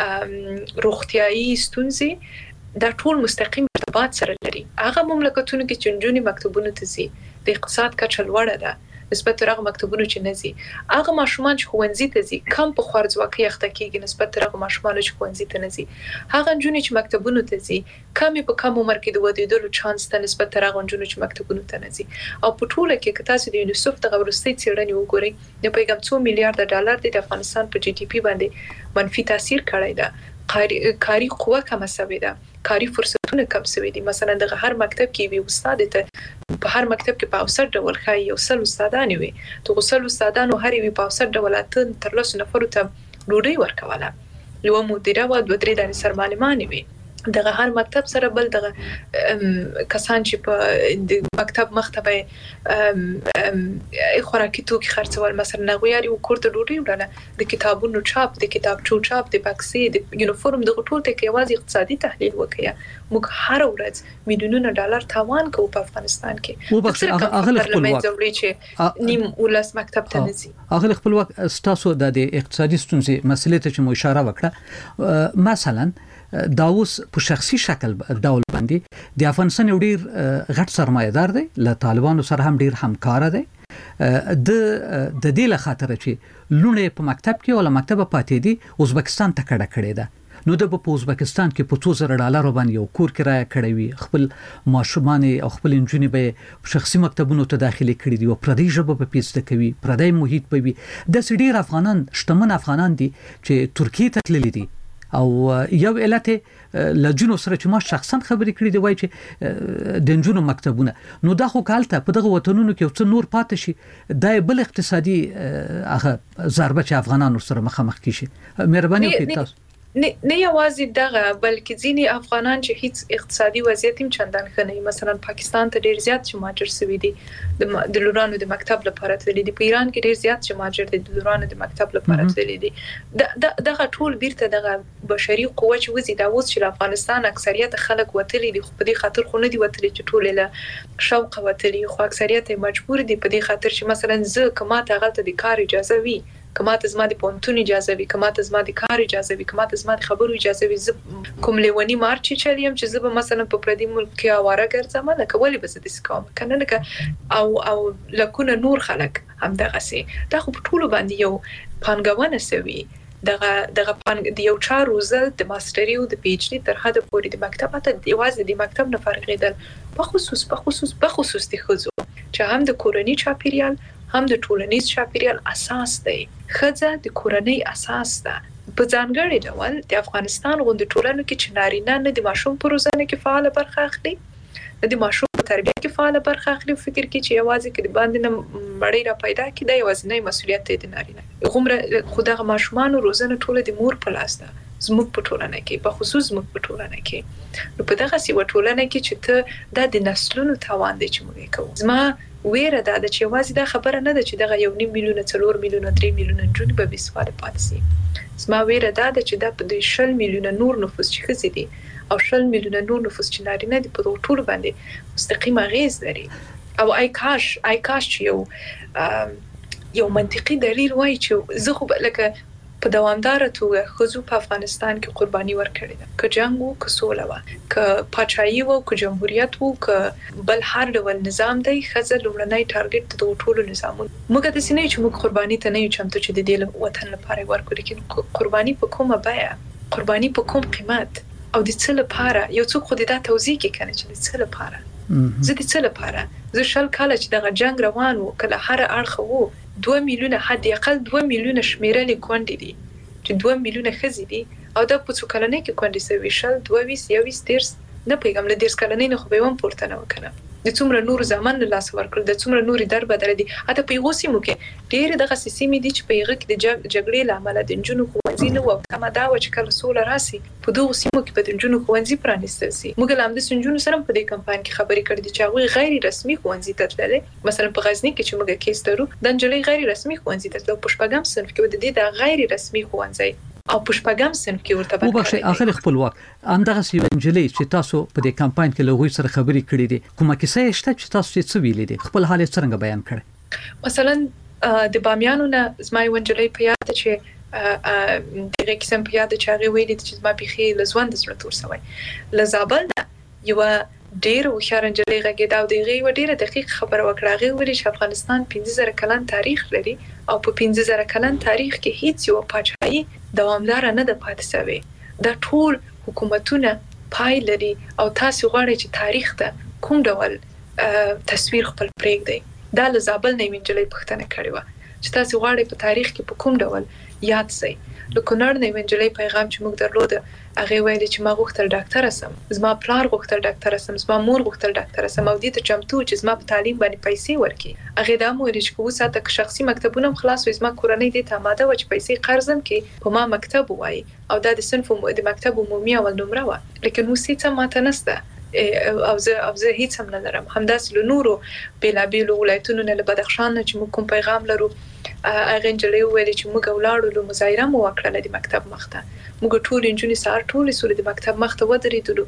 روغتیايي ستونزې دا ټول مستقیم ارتباط سره لري. هغه مملکتونو کې چې نجونې مکتبونو ته ځي د اقتصاد کچه لوړه ده نسبت تر هغه مکتبونو چې نه ځي. هغه ماشومان چې ښوونځي ته ځي کم په خوارځواکۍ اخته کېږي نسبت تر هغه ماشومانو چې ښوونځي ته نه ځي. هغه نجونې چې مکتبونو ته ځي کم په کم عمر کې د ودېدلو چانس ته نسبت تر هغه نجونو چې مکتبونو ته نه ځي. او په ټوله کې که تاسو د یونیسف دغه وروستۍ څېړنې وګورئ د پیغام 2 میلیارډ ډالر د افغانستان په جی ډي پی باندې منفي تاثیر کړی ده. کاری قوه کم شوې ده کاری فرصتونه کم شوي دي. مثلا د هر مکتب کې وي استاد ته په هر مکتب کې په اوسط ډول خای یو سل استادان وي ته غسل استادانو هر وی په اوسط ډول تر لاسو نفر ته ډوډۍ ورکواله. یو مدیره و 2-3 دانې سرمعلمان وي دغه هر مکتب سره بل دغه کسان چې په مکتب مختبه خوراکي توکي خرڅول مثلا نغویاري وکړه ډوډۍ وړاله د کتابونو چاپ د کتابچو چاپ د بکسې د یونیفورم دغه ټول ته کې یوازې اقتصادي تحلیل وکړي. موږ هر ورځ میلیونونه ډالر تاوان کوو په افغانستان کې. اغل خپلواک چې نیم ولس مکتب ته نه ځي. اغل خپلواک ستاسو د اقتصادي ستونزې مسلې ته چې مو اشاره وکړه مثلا دا اوس په شخصي شکل ډول باندې د افغانستان یو ډیر غټ سرمایه‌دار دی له طالبانو سره هم ډیر همکار دی د دې له خاطر چې لونه په مکتب کې ولا مکتب پاتې دي ازبکستان ته کډه ده نو د په ازبکستان کې په $2000 باندې یو کور کرایه کړی وي خپل ماشومان او خپل انجونې به شخصي مکتبونو ته داخلي کړي دي او پردي ژبه په پیسته کوي پردي محیط په وي د ډیر افغانان شتمن افغانان دي چې ترکیه ته تللي دي او یو علت لجنو سره چې ما شخصا خبرې کړې دی وای چې د جنونو مکتبونه نو دا خو کالته په دغه وطنونو کې څو نور پاتې شي د بل اقتصادي هغه ضربه چې افغانانو سره مخامخ کیشي مهرباني وکړئ تاسو نه یوازې دغه بلکې ځینی افغانان چې هیڅ اقتصادي وضعیت هم چندان ښه نه مثلا پاکستان ته ډیر زیات مهاجر شوي دي د لورانو د مکتب لپاره تللي دي په ایران کې ډیر زیات مهاجر دي د لورانو د مکتب لپاره تللي دي دغه ټول بیرته دغه بشري قوه چې وزي دا اوس چې افغانستان اکثریت خلک وتلي دي خو په دې خاطر خو نه دي وتلي چې ټول له شوق وتلي خو اکثریت مجبور دي په دې خاطر چې مثلا زه کماته غلطه د کار اجازه وي کماته زما د پونتون اجازه وي کماته زما د کار اجازه وي کماته زما د خبرو اجازه وي کوم لیونی مارچ چلیم چې زه به مثلا په پردي ملک کې اواره ګرځم نه کولی به زه د سکام کنه نه او لکونه نور خلک هم دغه سي دا خو په ټولو باندې یو پانګونه سوي دغه د یو 4 روزه د ماستری او د پی ایچ ډي تر حد پورې د مکتب ته یوازې د مکتب نه فارغېدل په خصوص د خزو چې هم د کورنۍ چاپیریال هم د ټولنیز چاپیریال اساس دی خزه د کورنۍ اساس ده په ځانګړي ډول د افغانستان غوند ټولنو کې چې نارینه نه د ماشوم په روزنه کې فعال برخه اخلي د ماشوم په تربیه کې فعال برخه اخلي فکر کې چې یوازې کې د باندې نه مړی را پیدا کړي د یوازې مسؤلیت دی د نارینه غومره خدای ماشومان روزنه ټول د مور په لاس ده زموږ په ټولنه کې په خصوص زموږ په ټولنه کې نو په دغه سی و ټولنه کې چې ته د نسلونو تاوان دی چې موږ کوو زما ویره ده چې یوازې دا خبره نه ده چې دغه 1.5 میلیونه 4 میلیونه 3 میلیونه جون به بسواله پاتې شي زما ویره ده چې دا په 10 میلیونه نور نفوس چې خزي دي او 10 میلیونه نور نفوس چې نارینه دي په ټول باندې مستقیم غیز لري او آی کاش چې یو منطقي دلیل وای چې زه خو لکه په دوامدار توګه خزو په افغانستان کې قرباني ورکړې ده که جنگ وو که سوله وه که پاچاهي وو که جمهوریت وو که بل هر ډول نظام دی خزه لومړنی ټارګټ د ټولو نظامونو موږ د سینې چې موږ قرباني ته نه یو چمتو چې د دې وطن لپاره ورکړو لیکن قرباني په کومه بیه قرباني په کوم قیمت او د څه لپاره یو څوک خو دا توضیح کوي کنه چې د څه لپاره زه د څه لپاره زه شل کاله چې دغه جنگ روان وو کله هر اړخ وو 2 میلیونه حد اقل 2 میلیونه شمیرل کونډې دي چې 2 میلیونه خزي دي او دا په څو کلنې کې کونډې سوي شل 22 درس نه پیغام له درس کلنې نه خو به هم پورته نه وکنه د څومره نور زمان له لاس ورکړل د څومره نور در بدل دي اته په یوسیمو کې ډېر دغه سیمې دي چې په یغه کې د جګړې لامل د جنونو خوځي نه و کما دا و چې کله سوله راسي په دوه سیمو کې په جنونو خوځي پرانیستل سي موږ لامل د سنجونو سره په دې کمپاین کې خبرې کړې دي چې هغه غیر رسمي خوځي ته تللې مثلا په غزنی کې چې موږ کیس درو د انجلۍ غیر رسمي خوځي ته په شپږم صنف کې د دې د غیر رسمي خوځي او په شپږم صنف کې ورته وبخښئ اخر خپلواک همدغه سیونجلې چې تاسو په دې کمپاین کې له غوي سره خبرې کړې دي کومه کیسه شته چې تاسو څه ویلې دي خپل حالت څنګه بیان کړئ مثلا د بامیانو نه زما ونجلې په یاد چې دغه قسم په یاد چې هغه ویلي چې زما بيخي لزوند سره تور سوی لزابل نه یو ډیر وشارنجلې غږی دا دغه و ډیره دقیق خبره وکړه غوي ویلي چې افغانستان 15000 کلن تاریخ لري او په 15000 کلن تاریخ کې هیڅ یو پاچاهي دوامدار نه د پاتې شوی دا ټول حکومتونه پای لري او تاسو غواړئ چې تاریخ ته کوم ډول تصویر خپل پرېږدئ دا لزابل نه وینجلې پښتنه کړې و چې تاسو غواړئ په تاریخ کې په کوم ډول یاد شئ لکونر نه وینجلې پیغام چې موږ درلوده هغه ویل چې ما غوښتل ډاکټر اسم زما پلار غوښتل ډاکټر اسم زما مور غوښتل ډاکټر اسم او دې ته چمتو چې زما په تعلیم باندې پیسې ورکړي هغه دا مو لري چې وساته شخصي مکتبونه خلاص وي زما کورنۍ دې ته آماده و چې پیسې قرضم کې په ما مکتب وای او دا د صنف د مکتب عمومي اول نمره و لیکن وسیته ماته نسته او زه هیڅ هم نه لرم همداسې له نورو بیلابیلو ولایتونو نه له بدخشان نه چې موږ کوم پیغام لرو هغه انجلې ویل چې موږ ولاړو له مظاهره مو وکړه د مکتب مخته موږ ټول انجونې سار ټول سول د مکتب مخته ودرېدلو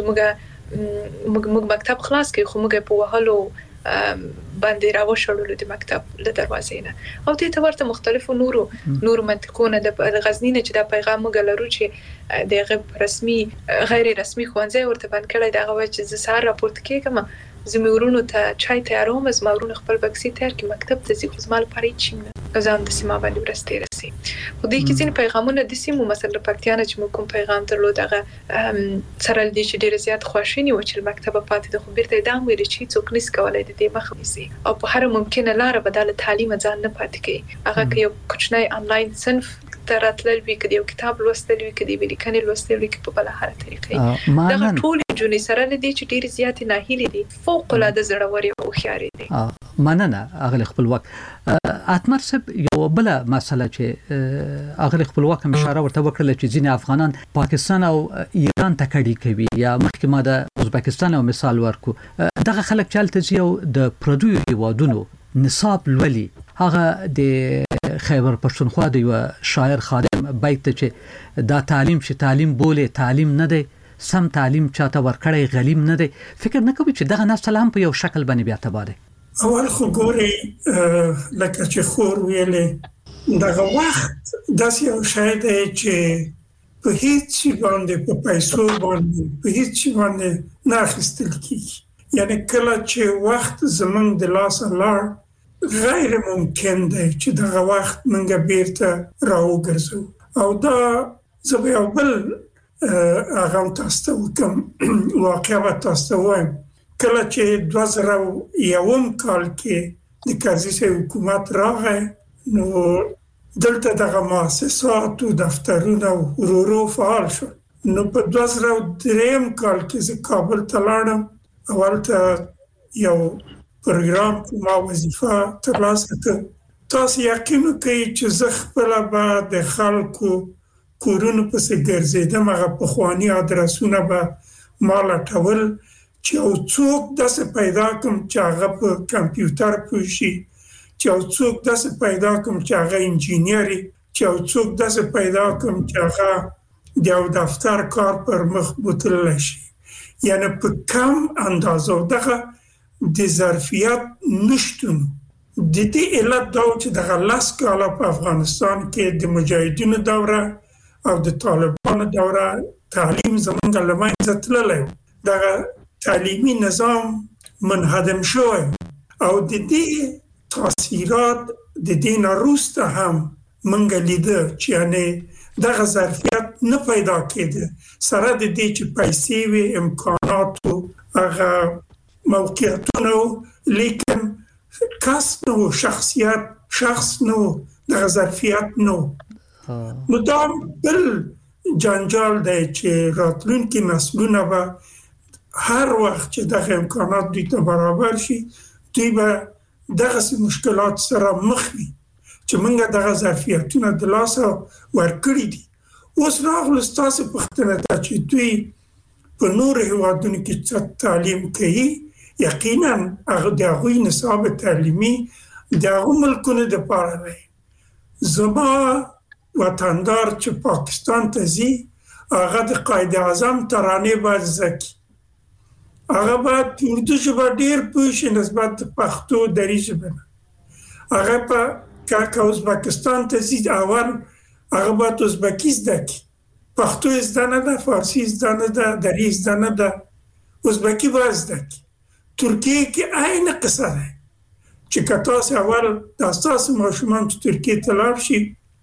چې موږ مکتب خلاص کړو خو موږ په وهلو باندې راوښړلو د مکتب له دروازې نه او دې ته ورته مختلفو نور منطقونه د غزنی نه چې دا پیغام موږ لرو چې د رسمي غیر رسمي ښوونځي ورته باندې کړی دا غوښ چې زه سار راپورت کېږم زمورونو ته چای تیاروم از مورونو خپل بکسي تیار کی مکتب ته ځي خو زما لپاره هیڅ نه ځان د سیمه باندې ورسته رسي خو دې کې ځین پیغامونه د سیمو مثلا پکتیانه چې کوم پیغام درلود هغه سره دې چې ډیر زیات خوشینی و چې مکتب پاتې د خو بیرته ادم ویل چې څوک نس کولای دې مخ نیسي او په هر ممکنه لار بدل تعلیم ځان نه پاتې کی هغه کې یو کوچنی انلاین صنف ته راتلل وي کدي یو کتاب لوستل وي کدي لیکنې لوستل وي په بل هر طریقې دا ټول جونې سره لدی چې ډیر زیات ناهیلي دي فوق العاده زړوري او خياري دي مننه اغلی خپلواک اتمر صاحب یو بل مسله چې اغلی خپلواک اشاره ورته وکړه چې ځینې افغانان پاکستان او ایران ته کډي کوي یا مخکې ما د ازبکستان او مثال ورکو دغه خلک چلته یو د پردوی هیوادونو نصاب لولي هغه د خیبر پښتونخوا د یو شاعر خادم بیت چې دا تعلیم چې تعلیم بوله تعلیم نه دی سم تعلیم چاته ورکړی غلیم نه دی فکر نه کوي چې دغه نسل هم په یو شکل باندې بیا تباده اول خو ګوري لکه چې خور ویلې دغه وخت داسې یو شی دی چې په هیڅ باندې په پیسو باندې په هیڅ باندې نه اخیستل کیږي یعنی کله چې وخت زمونږ د لاسه لاړ غیر ممکن دی چې دغه وخت منګه بیرته راوګرځو او دا زه به یو بل هغه تاسو کوم واقعا تاسو وایم کله چې 2001 کال کې د کرزي حکومت راغی نو دلته دغه مؤسسات او دفترونه ورو فعال شو نو په 2003 کال کې زه کابل ته لاړم اول ته یو پروګرام ما وظیفه ترلاسه کړ تاسو یقین کوئ چې زه خپل به د خلکو کورونو پسې ګرځېدم هغه پخواني ادرسونه به ما لټول چې او څوک داسې پیدا کوم چې هغه په کمپیوټر پوه شي چې او څوک داسې پیدا کوم چې هغه انجینیري چې او څوک داسې پیدا کوم چې هغه د یو دفتر کار پر مخ بوتللی شي یعنی په کم اندازه دغه د ظرفیت نشتون د دې علت دا چې دغه لاس کاله په افغانستان کې د مجاهدینو دوره او د طالبانو دوره تعلیم زمونږ له منځه تللی دغه تعلیمی نظام منهدم شوی او د دې تاثیرات د دې نه وروسته هم منګه لیده چې یعنی دغه ظرفیت نه پیدا کېده سره د دې چې پیسې وي امکانات او هغه موقعیتونه لیکن کس نو شخص نو دغه ظرفیت نو مدام بل جنجال دی چې راتلونکي نسلونه به هر وخت چې دغه امکانات دوی ته برابر شي دوی به دغه مشکلات سره مخ وي چې موږ دغه ظرفیتونه د لاسه ورکړي دي اوس راغلو ستاسو پوښتنه ده چې دوی په نور هیوادونو کې څه تعلیم کوي یقینا هغه د هغوی نصاب تعلیمي د هغو ملکونو دپاره دی زما وطندار چې پاکستان ته ځي هغه د قائد اعظم ترانې باید زده کړي هغه باید اردو ژبه ډیر پوه شي نسبت د پښتو دري ژبه نه هغه په ازبکستان ته ځي اول هغه باید ازبکي زده کړي پښتو زده نه ده فارسي زده نه ده دري زده نه ده ازبکي باید زده کړي ترکیه کې عین قصه ده چې که تاسو اول د اساس ماشومان چې ترکیه ته لاړ شي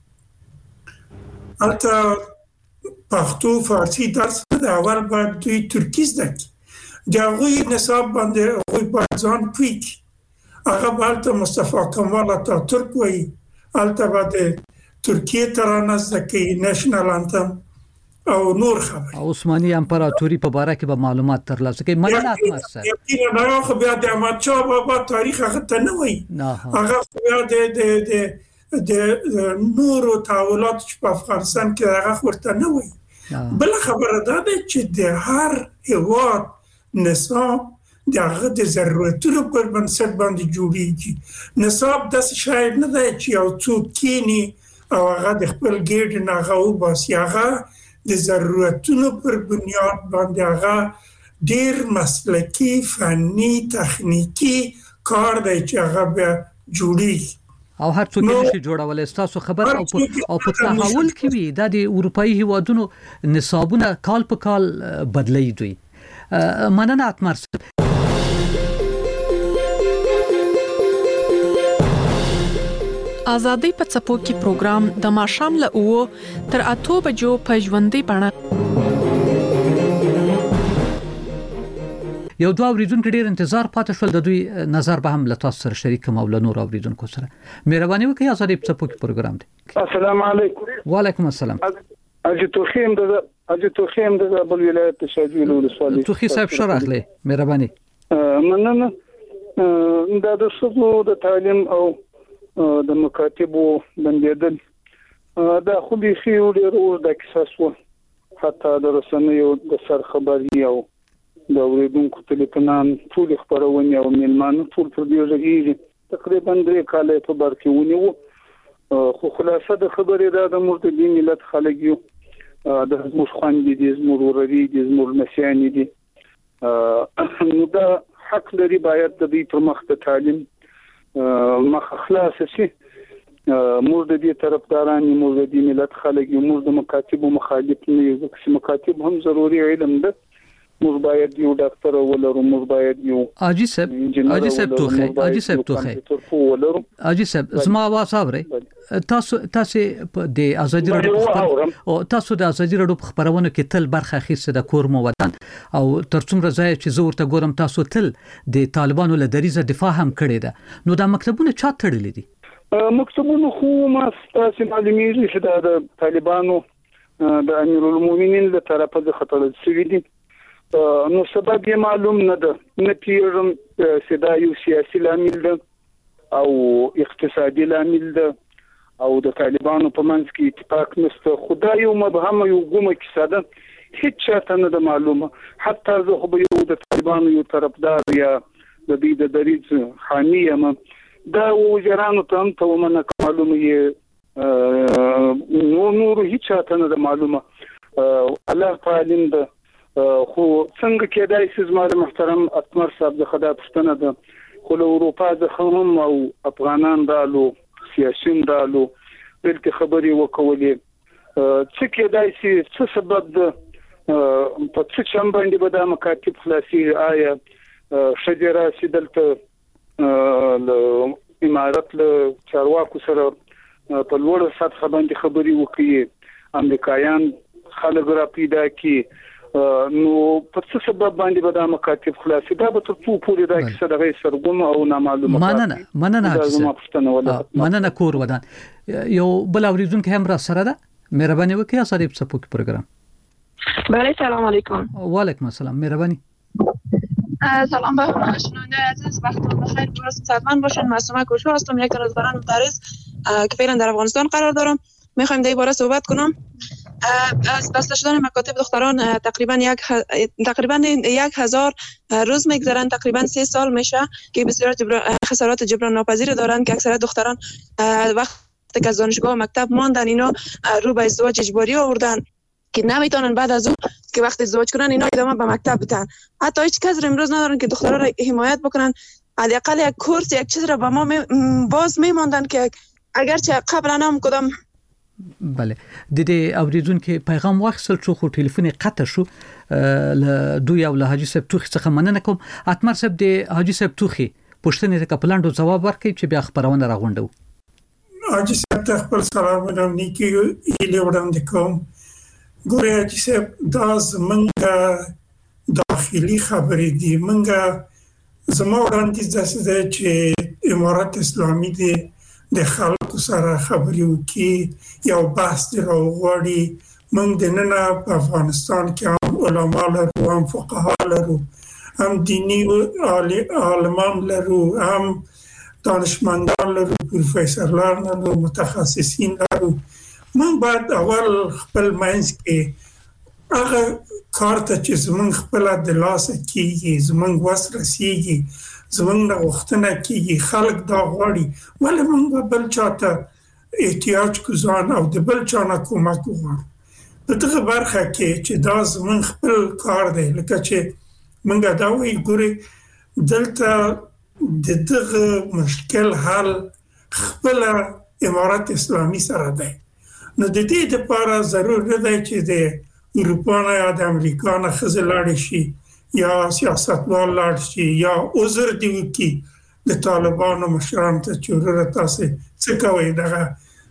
هلته پښتو فارسي درس ده اول باید دوی ترکي زده کړي د هغوی نصاب باندې هغوی باید ځان پوه کړي هغه به هلته مصطفی کمال اتاتورک وایي هلته به د ترکیې ترانه زده کوي نیشنل انتم او نور خبرې عثماني امپراتوري په باره کې به معلومات ترلاسه کوي مننه اتمر صاحب یقینا خو بیا د احمدشاه بابا تاریخ هغه ته نه وایي هغه بیا د نورو تحولات چې په افغانستان کې هغه ورته نه وایي بل خبره دا ده چې د هر هیواد نصاب دغه د ضرورتونو پر بنسټ باندې جوړیږي نصاب داسې شی نه دی چې یو څوک کینی او هغه د خپل ګډ نه غو باسي هغه د ضرورتونو پر بنیاد باندې هغه ډیر مسلکی فني تخنیکی کار دی چې هغه به جوړیږي او هر څوک چې جوړول تاسو خبر او په تحول کې وي د اروپאי هیوادونو نصابونه کال په کال بدلی دوی مننه اتمر ازادي په څپو کې پروګرام د ماښام له 9 تر 8 بجو په ژوندۍ بڼه یو دوه اوریدونکو ډیر انتظار پاتې شول، د دوی نظر به هم له تاسو سره شریک او له نور اوریدونکو سره. مهرباني وکړئ، ازادي څپوکي پروګرام دی. السلام علیکم. وعلیکم السلام. اجي توخیم د بل ولایت شاجویل ولسوالۍ. توخی صاحب شرحله مهرباني. مننه. د شذو د تعلیم او د مکاتبو بندیدل دا خو به خي ډیر د کیساسو حتی د رسنیو د سر خبري او د اوریدونکو ټلیفونان ټول خبرونه او میلمانه ټول پر دې ځای تقریبا 3 کال په برکه ونیو. خو خلاصه د خبرې د مرتدی ملت خلک یو د زموږ خوندې دي، زموږ وروري دي، زموږ نسیانې دي. نو دا حق لري باید د دې پر مخ د تعلیم مخ خلاص شي. موږ د دې طرفداران یو، موږ د دې ملت خلک یو، موږ د مکاتب مخالف نه یو، چې مکاتب هم ضروري علم ده. موږ باید یو ډاکټر ولرو، موږ باید یو حاجی صاحب توخه حاجی صاحب زما आवाज اوري. تاسو د ازادي رادیو او تاسو د ازادي رادیو په خبرونه کې تل برخه اخیسته د کور مو وطن او ترڅومره ځای چې زه ورته ګورم تاسو تل د طالبانو له دریزه دفاع هم کړی ده. نو دا مکتبونه چا تړلې دي؟ مکتبونه خو ما تاسو معلومیږي چې د طالبانو د امیر المؤمنین له طرفه د خطر شوی دي. نو سبب یې معلوم نه ده، نه پیژم چې دا یو سیاسي لامل ده او اقتصادي لامل ده او د طالبانو په منځ کې اتفاق نشته. خدای یو مبهم یو ګومه کیسه ده، هیڅ چاته نه ده معلومه. حتی زه خو به یو د طالبانو یو طرفدار یا د دې د دریځ حامی یم، دا وزیرانو ته هم ته ومنه معلومه یې نور هیڅ چاته نه ده معلومه. الله تعالی ده. خو څنګه کېدای شي زما محترم اتمر صاحب د خدای پښتنه ده، خو له اروپا څخه هم او افغانان دالو سیاسيون دالو بلکې خبري وکولې څه کېدای شي، څه سبب ده، په څه چم باندې به د مکاتب خلاصي آیا شجره سیدلته له امارت له چارواکو سره په لوړ سطح باندې خبري وکړي، امریکایان خلک را پیدا کی. نو په څه سبب باندې به د مکاتب خلاصي دا به تر څو پورې دا کیسه دغه سرګم او نامعلومه. مننه کور ودان. یو بل اوریدونکو هم را سره ده، مهرباني وکړئ ازادي څپوکي پروګرام. بله سلام علیکم. وعلیکم السلام. مهربانی. سلام به شنونده عزیز، وقتتون بخیر، درست صحتمند باشین. معصومه کوشو هستم، یک رزبران مدرس که فعلا در افغانستان قرار دارم. میخوایم در این باره صحبت کنم. از بسته شدن مکاتب دختران تقریبا 1000 روز میگذرن، تقریبا 3 سال میشه که بسیار خسارات جبران ناپذیر دارن که اکثر دختران وقتی که از دانشگاه و مکتب ماندن اینا رو به ازدواج اجباری آوردن که نمیتونن بعد از اون که وقتی ازدواج کنن اینا ادامه به مکتب بدن. حتی هیچ کس امروز ندارن که دخترها را حمایت بکنن. حداقل یک کورس یک چیز را به ما باز میماندن که اگرچه قبلا هم کدام. بله د دې اوریدونکو پیغام واخیستل چې خو ټلیفون قطع شو. له دوی او له حاجی صاحب توخی څخه مننه کوم. اتمر صاحب د حاجی صاحب توخی پوښتنې ته کپلاندو جواب ورکړي چې بیا خبرونه راغونډو. حاجی صاحب ته خپل سلام نیکی ایله وړاندې کوم. ګوره حاجی صاحب دا زمونږ داخلي خبرې دي. مونږ زما وړاندیز داسې ده چې امارات اسلامي دی د خلکو سره خبرې وکړي، یو بحث دی راوغواړي. موږ دننه په افغانستان کې هم علما لرو، هم فقها لرو، هم دینی عالمان لرو، هم دانشمندان لرو، پروفیسوران لرو، متخصصین لرو. موږ باید اول خپل منځ کې هغه کار ته چې زموږ خپله د لاسه کېږي، زموږ وس رسېږي، زمونږ نه غوښتنه کېږي، خلک دا غواړي، ولې موږ بل چاته احتیاج کوو او د بل چا نه کومک وغواړو. په دغه برخه کې چې دا زمونږ خپل کار دی، لکه چې موږ دا وایي ګورئ دلته د دغه مشکل حل خپله امارت اسلامي سره دی. نو د دې دپاره ضرور نه دی چې د اروپا نه یا د امریکا نه ښځې لاړې شي یا سیاستوال لاړ شي یا عذر دی وکړي د طالبانو مشرانو ته چې وروره تاسې څه کوئ، دغه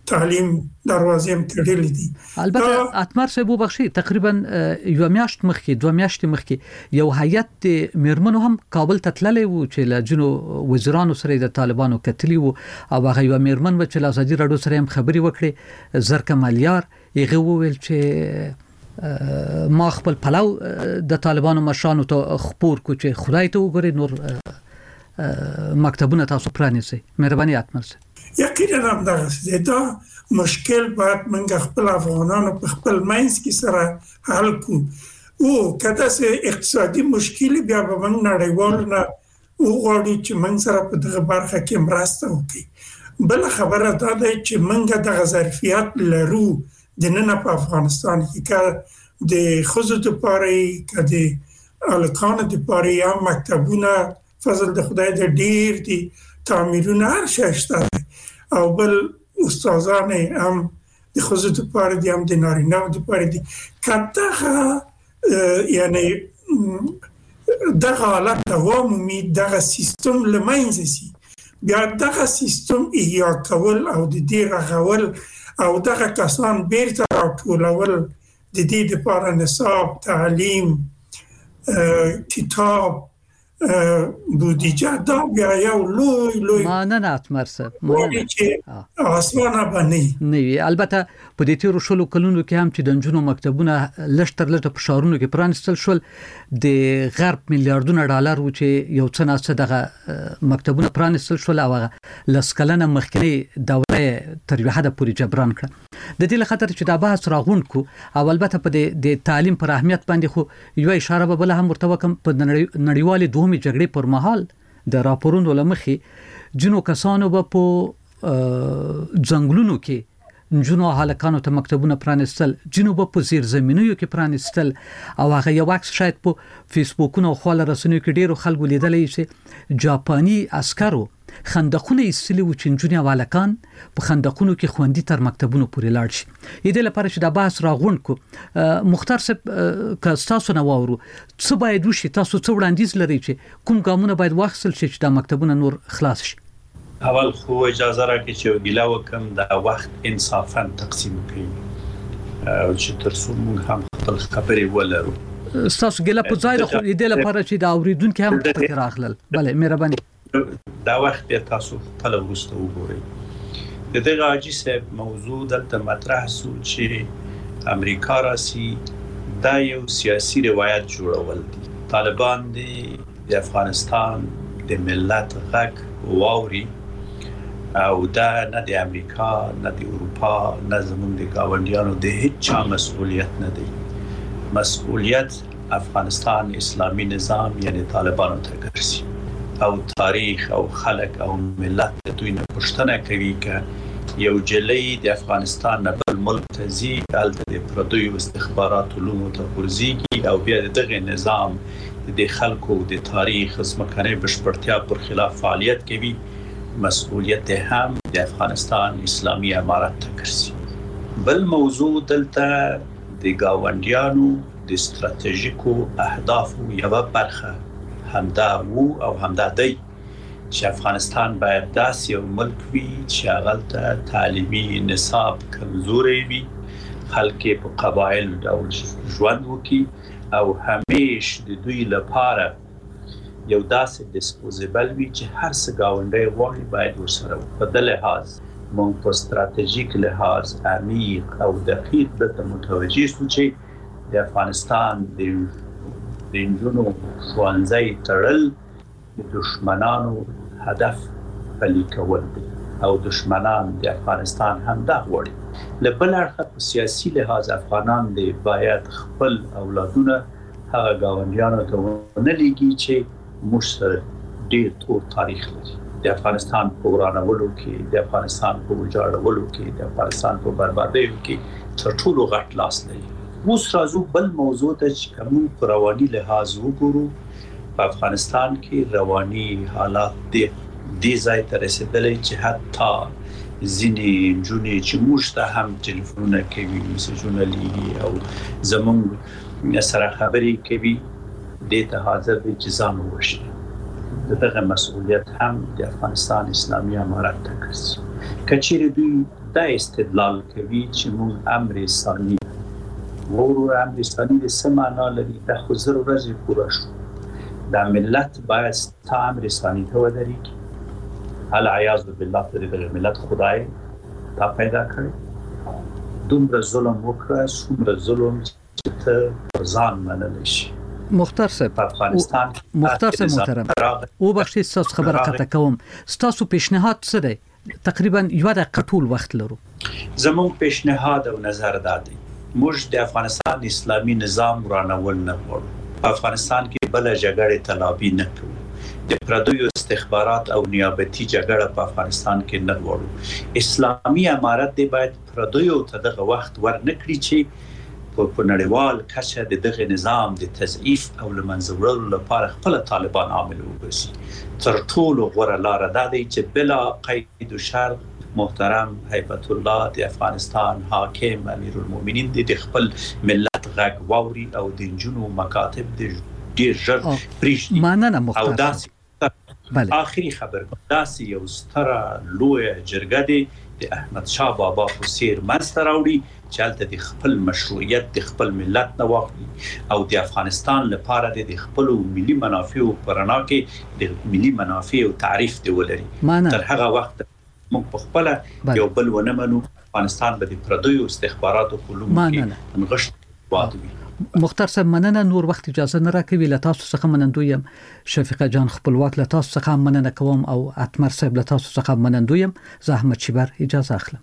تعلیم دروازې هم تړلې دي. البته اتمر صاحب وبخښي تقریبا یو میاشت مخکې 2 میاشتې مخکې یو هیئت میرمنو هم کابل ته تللی و چې له جنو وزیرانو سره د طالبانو کتلی و او هغه یو میرمن و چې له ازادي راډیو سره هم خبري وکړي زرکه مالیار یې وویل چې ما خپل پلو د طالبانو مشرانو ته خبر کو چې خدای ته وګوري نور مکتبونه تاسو پرانیسي. مهرباني اتمر صاحب. یقینا هم دغه دا مشکل باید منګه خپل افغانانو په خپل منځ کې سره حل کو او کله چې اقتصادي مشکل بیا به موږ نړیوال نه وغواړو چې موږ سره په دغه برخه کې مرسته وکړي. بل خبره دا ده چې موږ د ظرفیت لرو د نن په افغانستان کې که د خزو د پاره کې د الکان د پاره یا مکتبونه فضل د خدای د ډیر دي تعمیرونه هر شته او بل استادان هم د خزو د پاره دي هم د نارینه د پاره دي کته یعنی دغه حالت دوام امید دغه سیستم لمنځه سي بیا دغه سیستم احیا کول او د دې رغول او دغه کسان بیرته راټولول د دې لپاره نصاب تعلیم کتاب بودجه دا بیا یو لوی مننه اتمر صاحب چې اسمانه باندې نه البته په دې تیرو شلو کلونو کې هم چې د جنونو مکتبونه لشتر لټه په شهرونو کې پرانستل شول د غرب میلیارډونه ډالر و چې یو څه نه دغه مکتبونه پرانستل شول او لسکلنه مخکنی دوره تر یو حد پورې جبران کړ. د دې لخاطر چې دا بحث راغونډ کو او البته په د تعلیم پر اهمیت باندې خو یو اشاره به بل هم ورتوکم په نړیوالې دومي جګړې پر مهال د راپورونو لمخې جنو کسانو په ځنګلونو کې جنو هلکانو ته مکتبونه پرانستل جنو په زیر زمینیو کې پرانستل او هغه یو عکس شاید په فیسبوکونو او خپل رسنیو کې ډیرو خلکو لیدلې چې جاپانی عسکرو خندقونه ایستلي و چې جنونی هلکان په خندقونو کې خوندي تر مکتبونو پورې لاړ شي. دې لپاره چې دا بحث راغونډ کو مختار صاحب که تاسو نه واورو څه باید وشي تاسو څه وړاندیز لرئ چې کوم ګامونه باید واخیستل شي چې دا مکتبونه نور خلاص شي؟ اول خو اجازه راکړئ چې ګیلا وکم دا وخت انصافا تقسیم کړئ او چې تر څو موږ هم خپل خبرې ولرو. تاسو ګیلا په ځای راخو دې لپاره چې دا اوریدونکو هم پکې راغلل. بله مهرباني دا وخت به تاسو خپل ورسته وګورئ. د دغه حاجی صاحب موضوع دلته مطرح سو چې امریکا راسي دا یو سیاسي روایت جوړول دي. طالبان د افغانستان د ملت غږ واوري او دا نه د امریکا نه د اروپا نه زموږ د گاونډیانو د هیڅ چا مسؤلیت نه دی. مسؤلیت افغانستان اسلامی نظام یعنی طالبانو ته ګرځي او تاریخ او خلق او ملت دوی نه پوښتنه کوي چې یو جلې د افغانستان نه بل ملک ته ځي هلته د پردیو استخبارات علومو ته ورځي او بیا دغه نظام د خلکو د تاریخ ځمکنۍ بشپړتیا پر خلاف فعالیت کوي. مسؤلیت هم د افغانستان اسلامی امارت ته ګرځي. بل موضوع دلته د گاونډیانو د ستراتیژیکو اهدافو یوه برخه همدا وو او همدا دی چې افغانستان باید داسې یو ملک وي چې هغه ته تعلیمي نصاب کمزوری وي خلک په قبایل ډول ژوند وکړي او همیش د دوی لپاره یو داسې ډیسپوزیبل وي چې هر څه ګاونډی غواړي باید ورسره په دې لحاظ موږ په ستراتیژیک لحاظ عمیق او دقیق دلته متوجه شو چې د افغانستان د نجونو ښوونځي تړل د دشمنانو هدف پلي کول دي او دشمنان د افغانستان هم دا غواړي. له بل اړخه په سیاسي لحاظ افغانان دی باید خپل اولادونه هغه ګاونډیانو ته ونه لیږي چې موږ سره ډېر تور تاریخ لري. د افغانستان په ورانولو کې د افغانستان په ویجاړولو کې د افغانستان په بربادیو کې تر ټولو غټ لاس لري. اوس راځو بل موضوع ته چې کوم په رواني لحاظ وګورو. په افغانستان کې رواني حالات دې ځای ته رسېدلی چې حتی ځینې نجونې چې موږ ته هم ټلیفونونه کوي میسجونه لیږي او زموږ سره خبرې کوي دې ته حاضر دی چې ځان ووژني. د دغه مسؤلیت هم د افغانستان اسلامي امارت ته ګرځي. که چیرې دوی دا استدلال کوي چې موږ امر ثانی وورو امر ثانی د سمانا لري د خو زر ورځې پوره شو دا ملت باید تا امر ثانی ته ودرېږي العیاذ بالله دغه ملت خدای تا پیدا کړی دومره ظلم وکړه څومره ظلم چې ته ځان منلی شي مختار صاحب محترم او بخښئ ستاسو خبره قطع کوم ستاسو پیشنهاد څه دی تقریبا یو دقیقه ټول وخت لرو زموږ پیشنهاد او نظر دا دی موږ د افغانستان اسلامي نظام ورانول نه غواړو په افغانستان کې بل جګړه طلبي نه کوو د پردیو استخبارات او نیابتي جګړه په افغانستان کې نه غواړو اسلامي امارت دی باید پردیو ته دغه وخت ورنکړي چې په نړیوال کچه دغه نظام د تضعیف او لمنځه وړلو لپاره خپل طالبان عامل وګرځي تر ټولو غوره لار دا دی چې بلا قید و شرط محترم هیبت الله د افغانستان حاکم امیرالمؤمنین د خپل ملت غږ واوري او د جنو مکاتب د ډیر ژر پریږدي مننه مختار او داسې آخري خبر داسې یو ستره لویه جرګه دی د احمد شاه بابا په څیر منځته راوړي چې هلته د خپل مشروعیت د خپل ملت نه واخلي او د افغانستان لپاره د خپل ملي منافعو په رڼا کې د ملي منافعو تعریف دی ولري تر هغه وخت موږ په خپل یو بل ونه منو افغانستان به د پردیو استخباراتو په لومړي کې نغښت وادوي مختار صاحب مننه نور وخت اجازه نه راکوي له تاسو څخه منندویم شفیقه جان خپلواک له تاسو څخه مننه کوم او اتمر صاحب له تاسو څخه منندویم زحمت شبر اجازه اخلم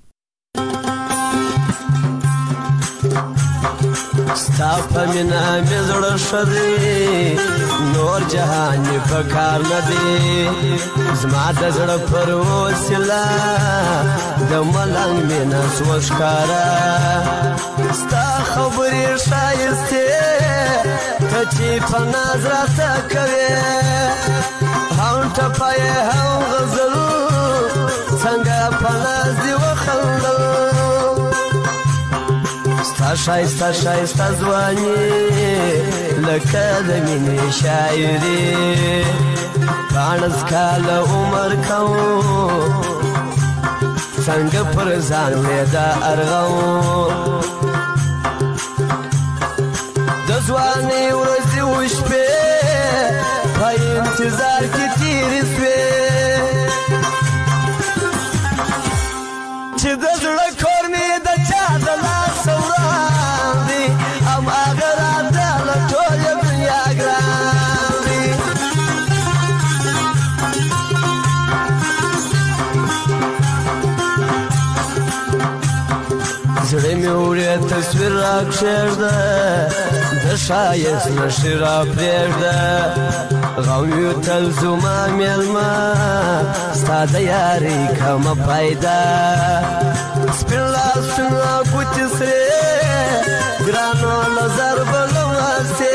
ستاپ مینا مزړه شدي نور جهان په کار نه دی زما د زړه پر وسیله د ملنګ مینا سوشکارا ستا خبرې شایسته ته چې په نظر تا کوي هم ټپای هم غزل څنګه په ناز دی وخندل شایسته شایسته ځواني لکه د مینې شاعري پانس کاله عمر کوم څنګه پر ځان مې دا ارغوم د ځوانۍ ورځې وشپې په انتظار کې تېرې شوې چې د زړه کور مې د چا د لاس وړاندې هماغه راته له ټولې دنیا ګران دي زړه مې وړې تصویر راکښېږده د ښایست نښې راپرېږده غم یو تل زما مېلمه ستا د یارۍ کمه پیدا سپین لاسونه ګوتې سرې ګرانو له ضربه لمسې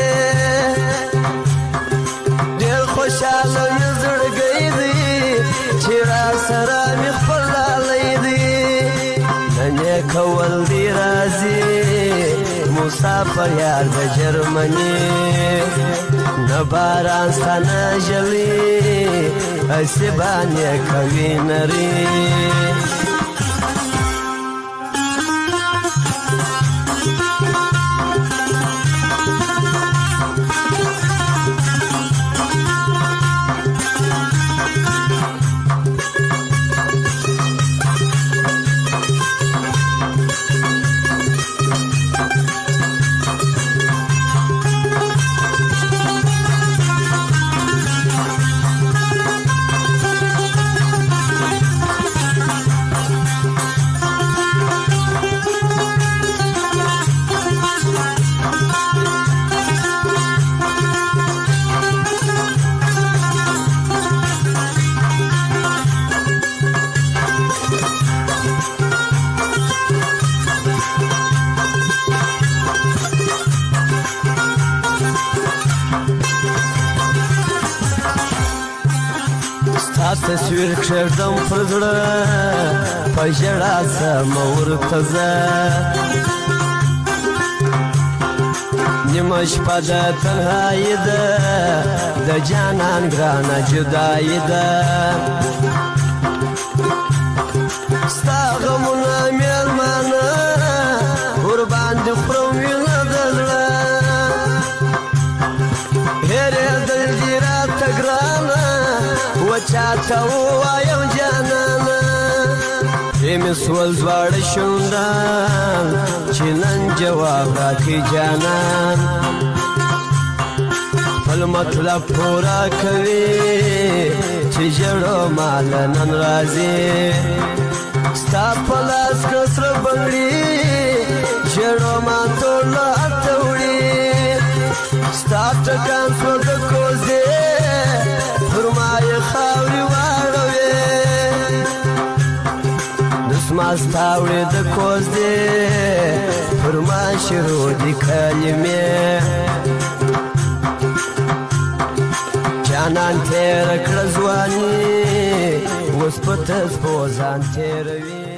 ډېر خوشحاله مې زړګی دی چې راسره مې خپل لالی دی نن یې کول دی راځي مسافر یار د جرمني نه باران ستا نه ژلي هسې باندې کوي نري تصویر کښېږدم پر زړه په ژړا ځم ورته زه نیمه شپه د تنهایي ده د جانان ګرانه جدایي ده ستا غمونه چاته وایم جانانه می سول زواړه شوندان چې نن جواب راکړي جانان خپل مطلب پورا کوي چې ژړو مال نن راځي ستا په لاس کې سره بنګړي ژړو ما ټول اته وړي ستا ټکان څو د کوزې پر ما یې خاورې واړوي دسما ستا وړې د کوزې پر ما شروع دي کلمې جانان تیر کړه ځواني اوس په تسپو ځان تیروي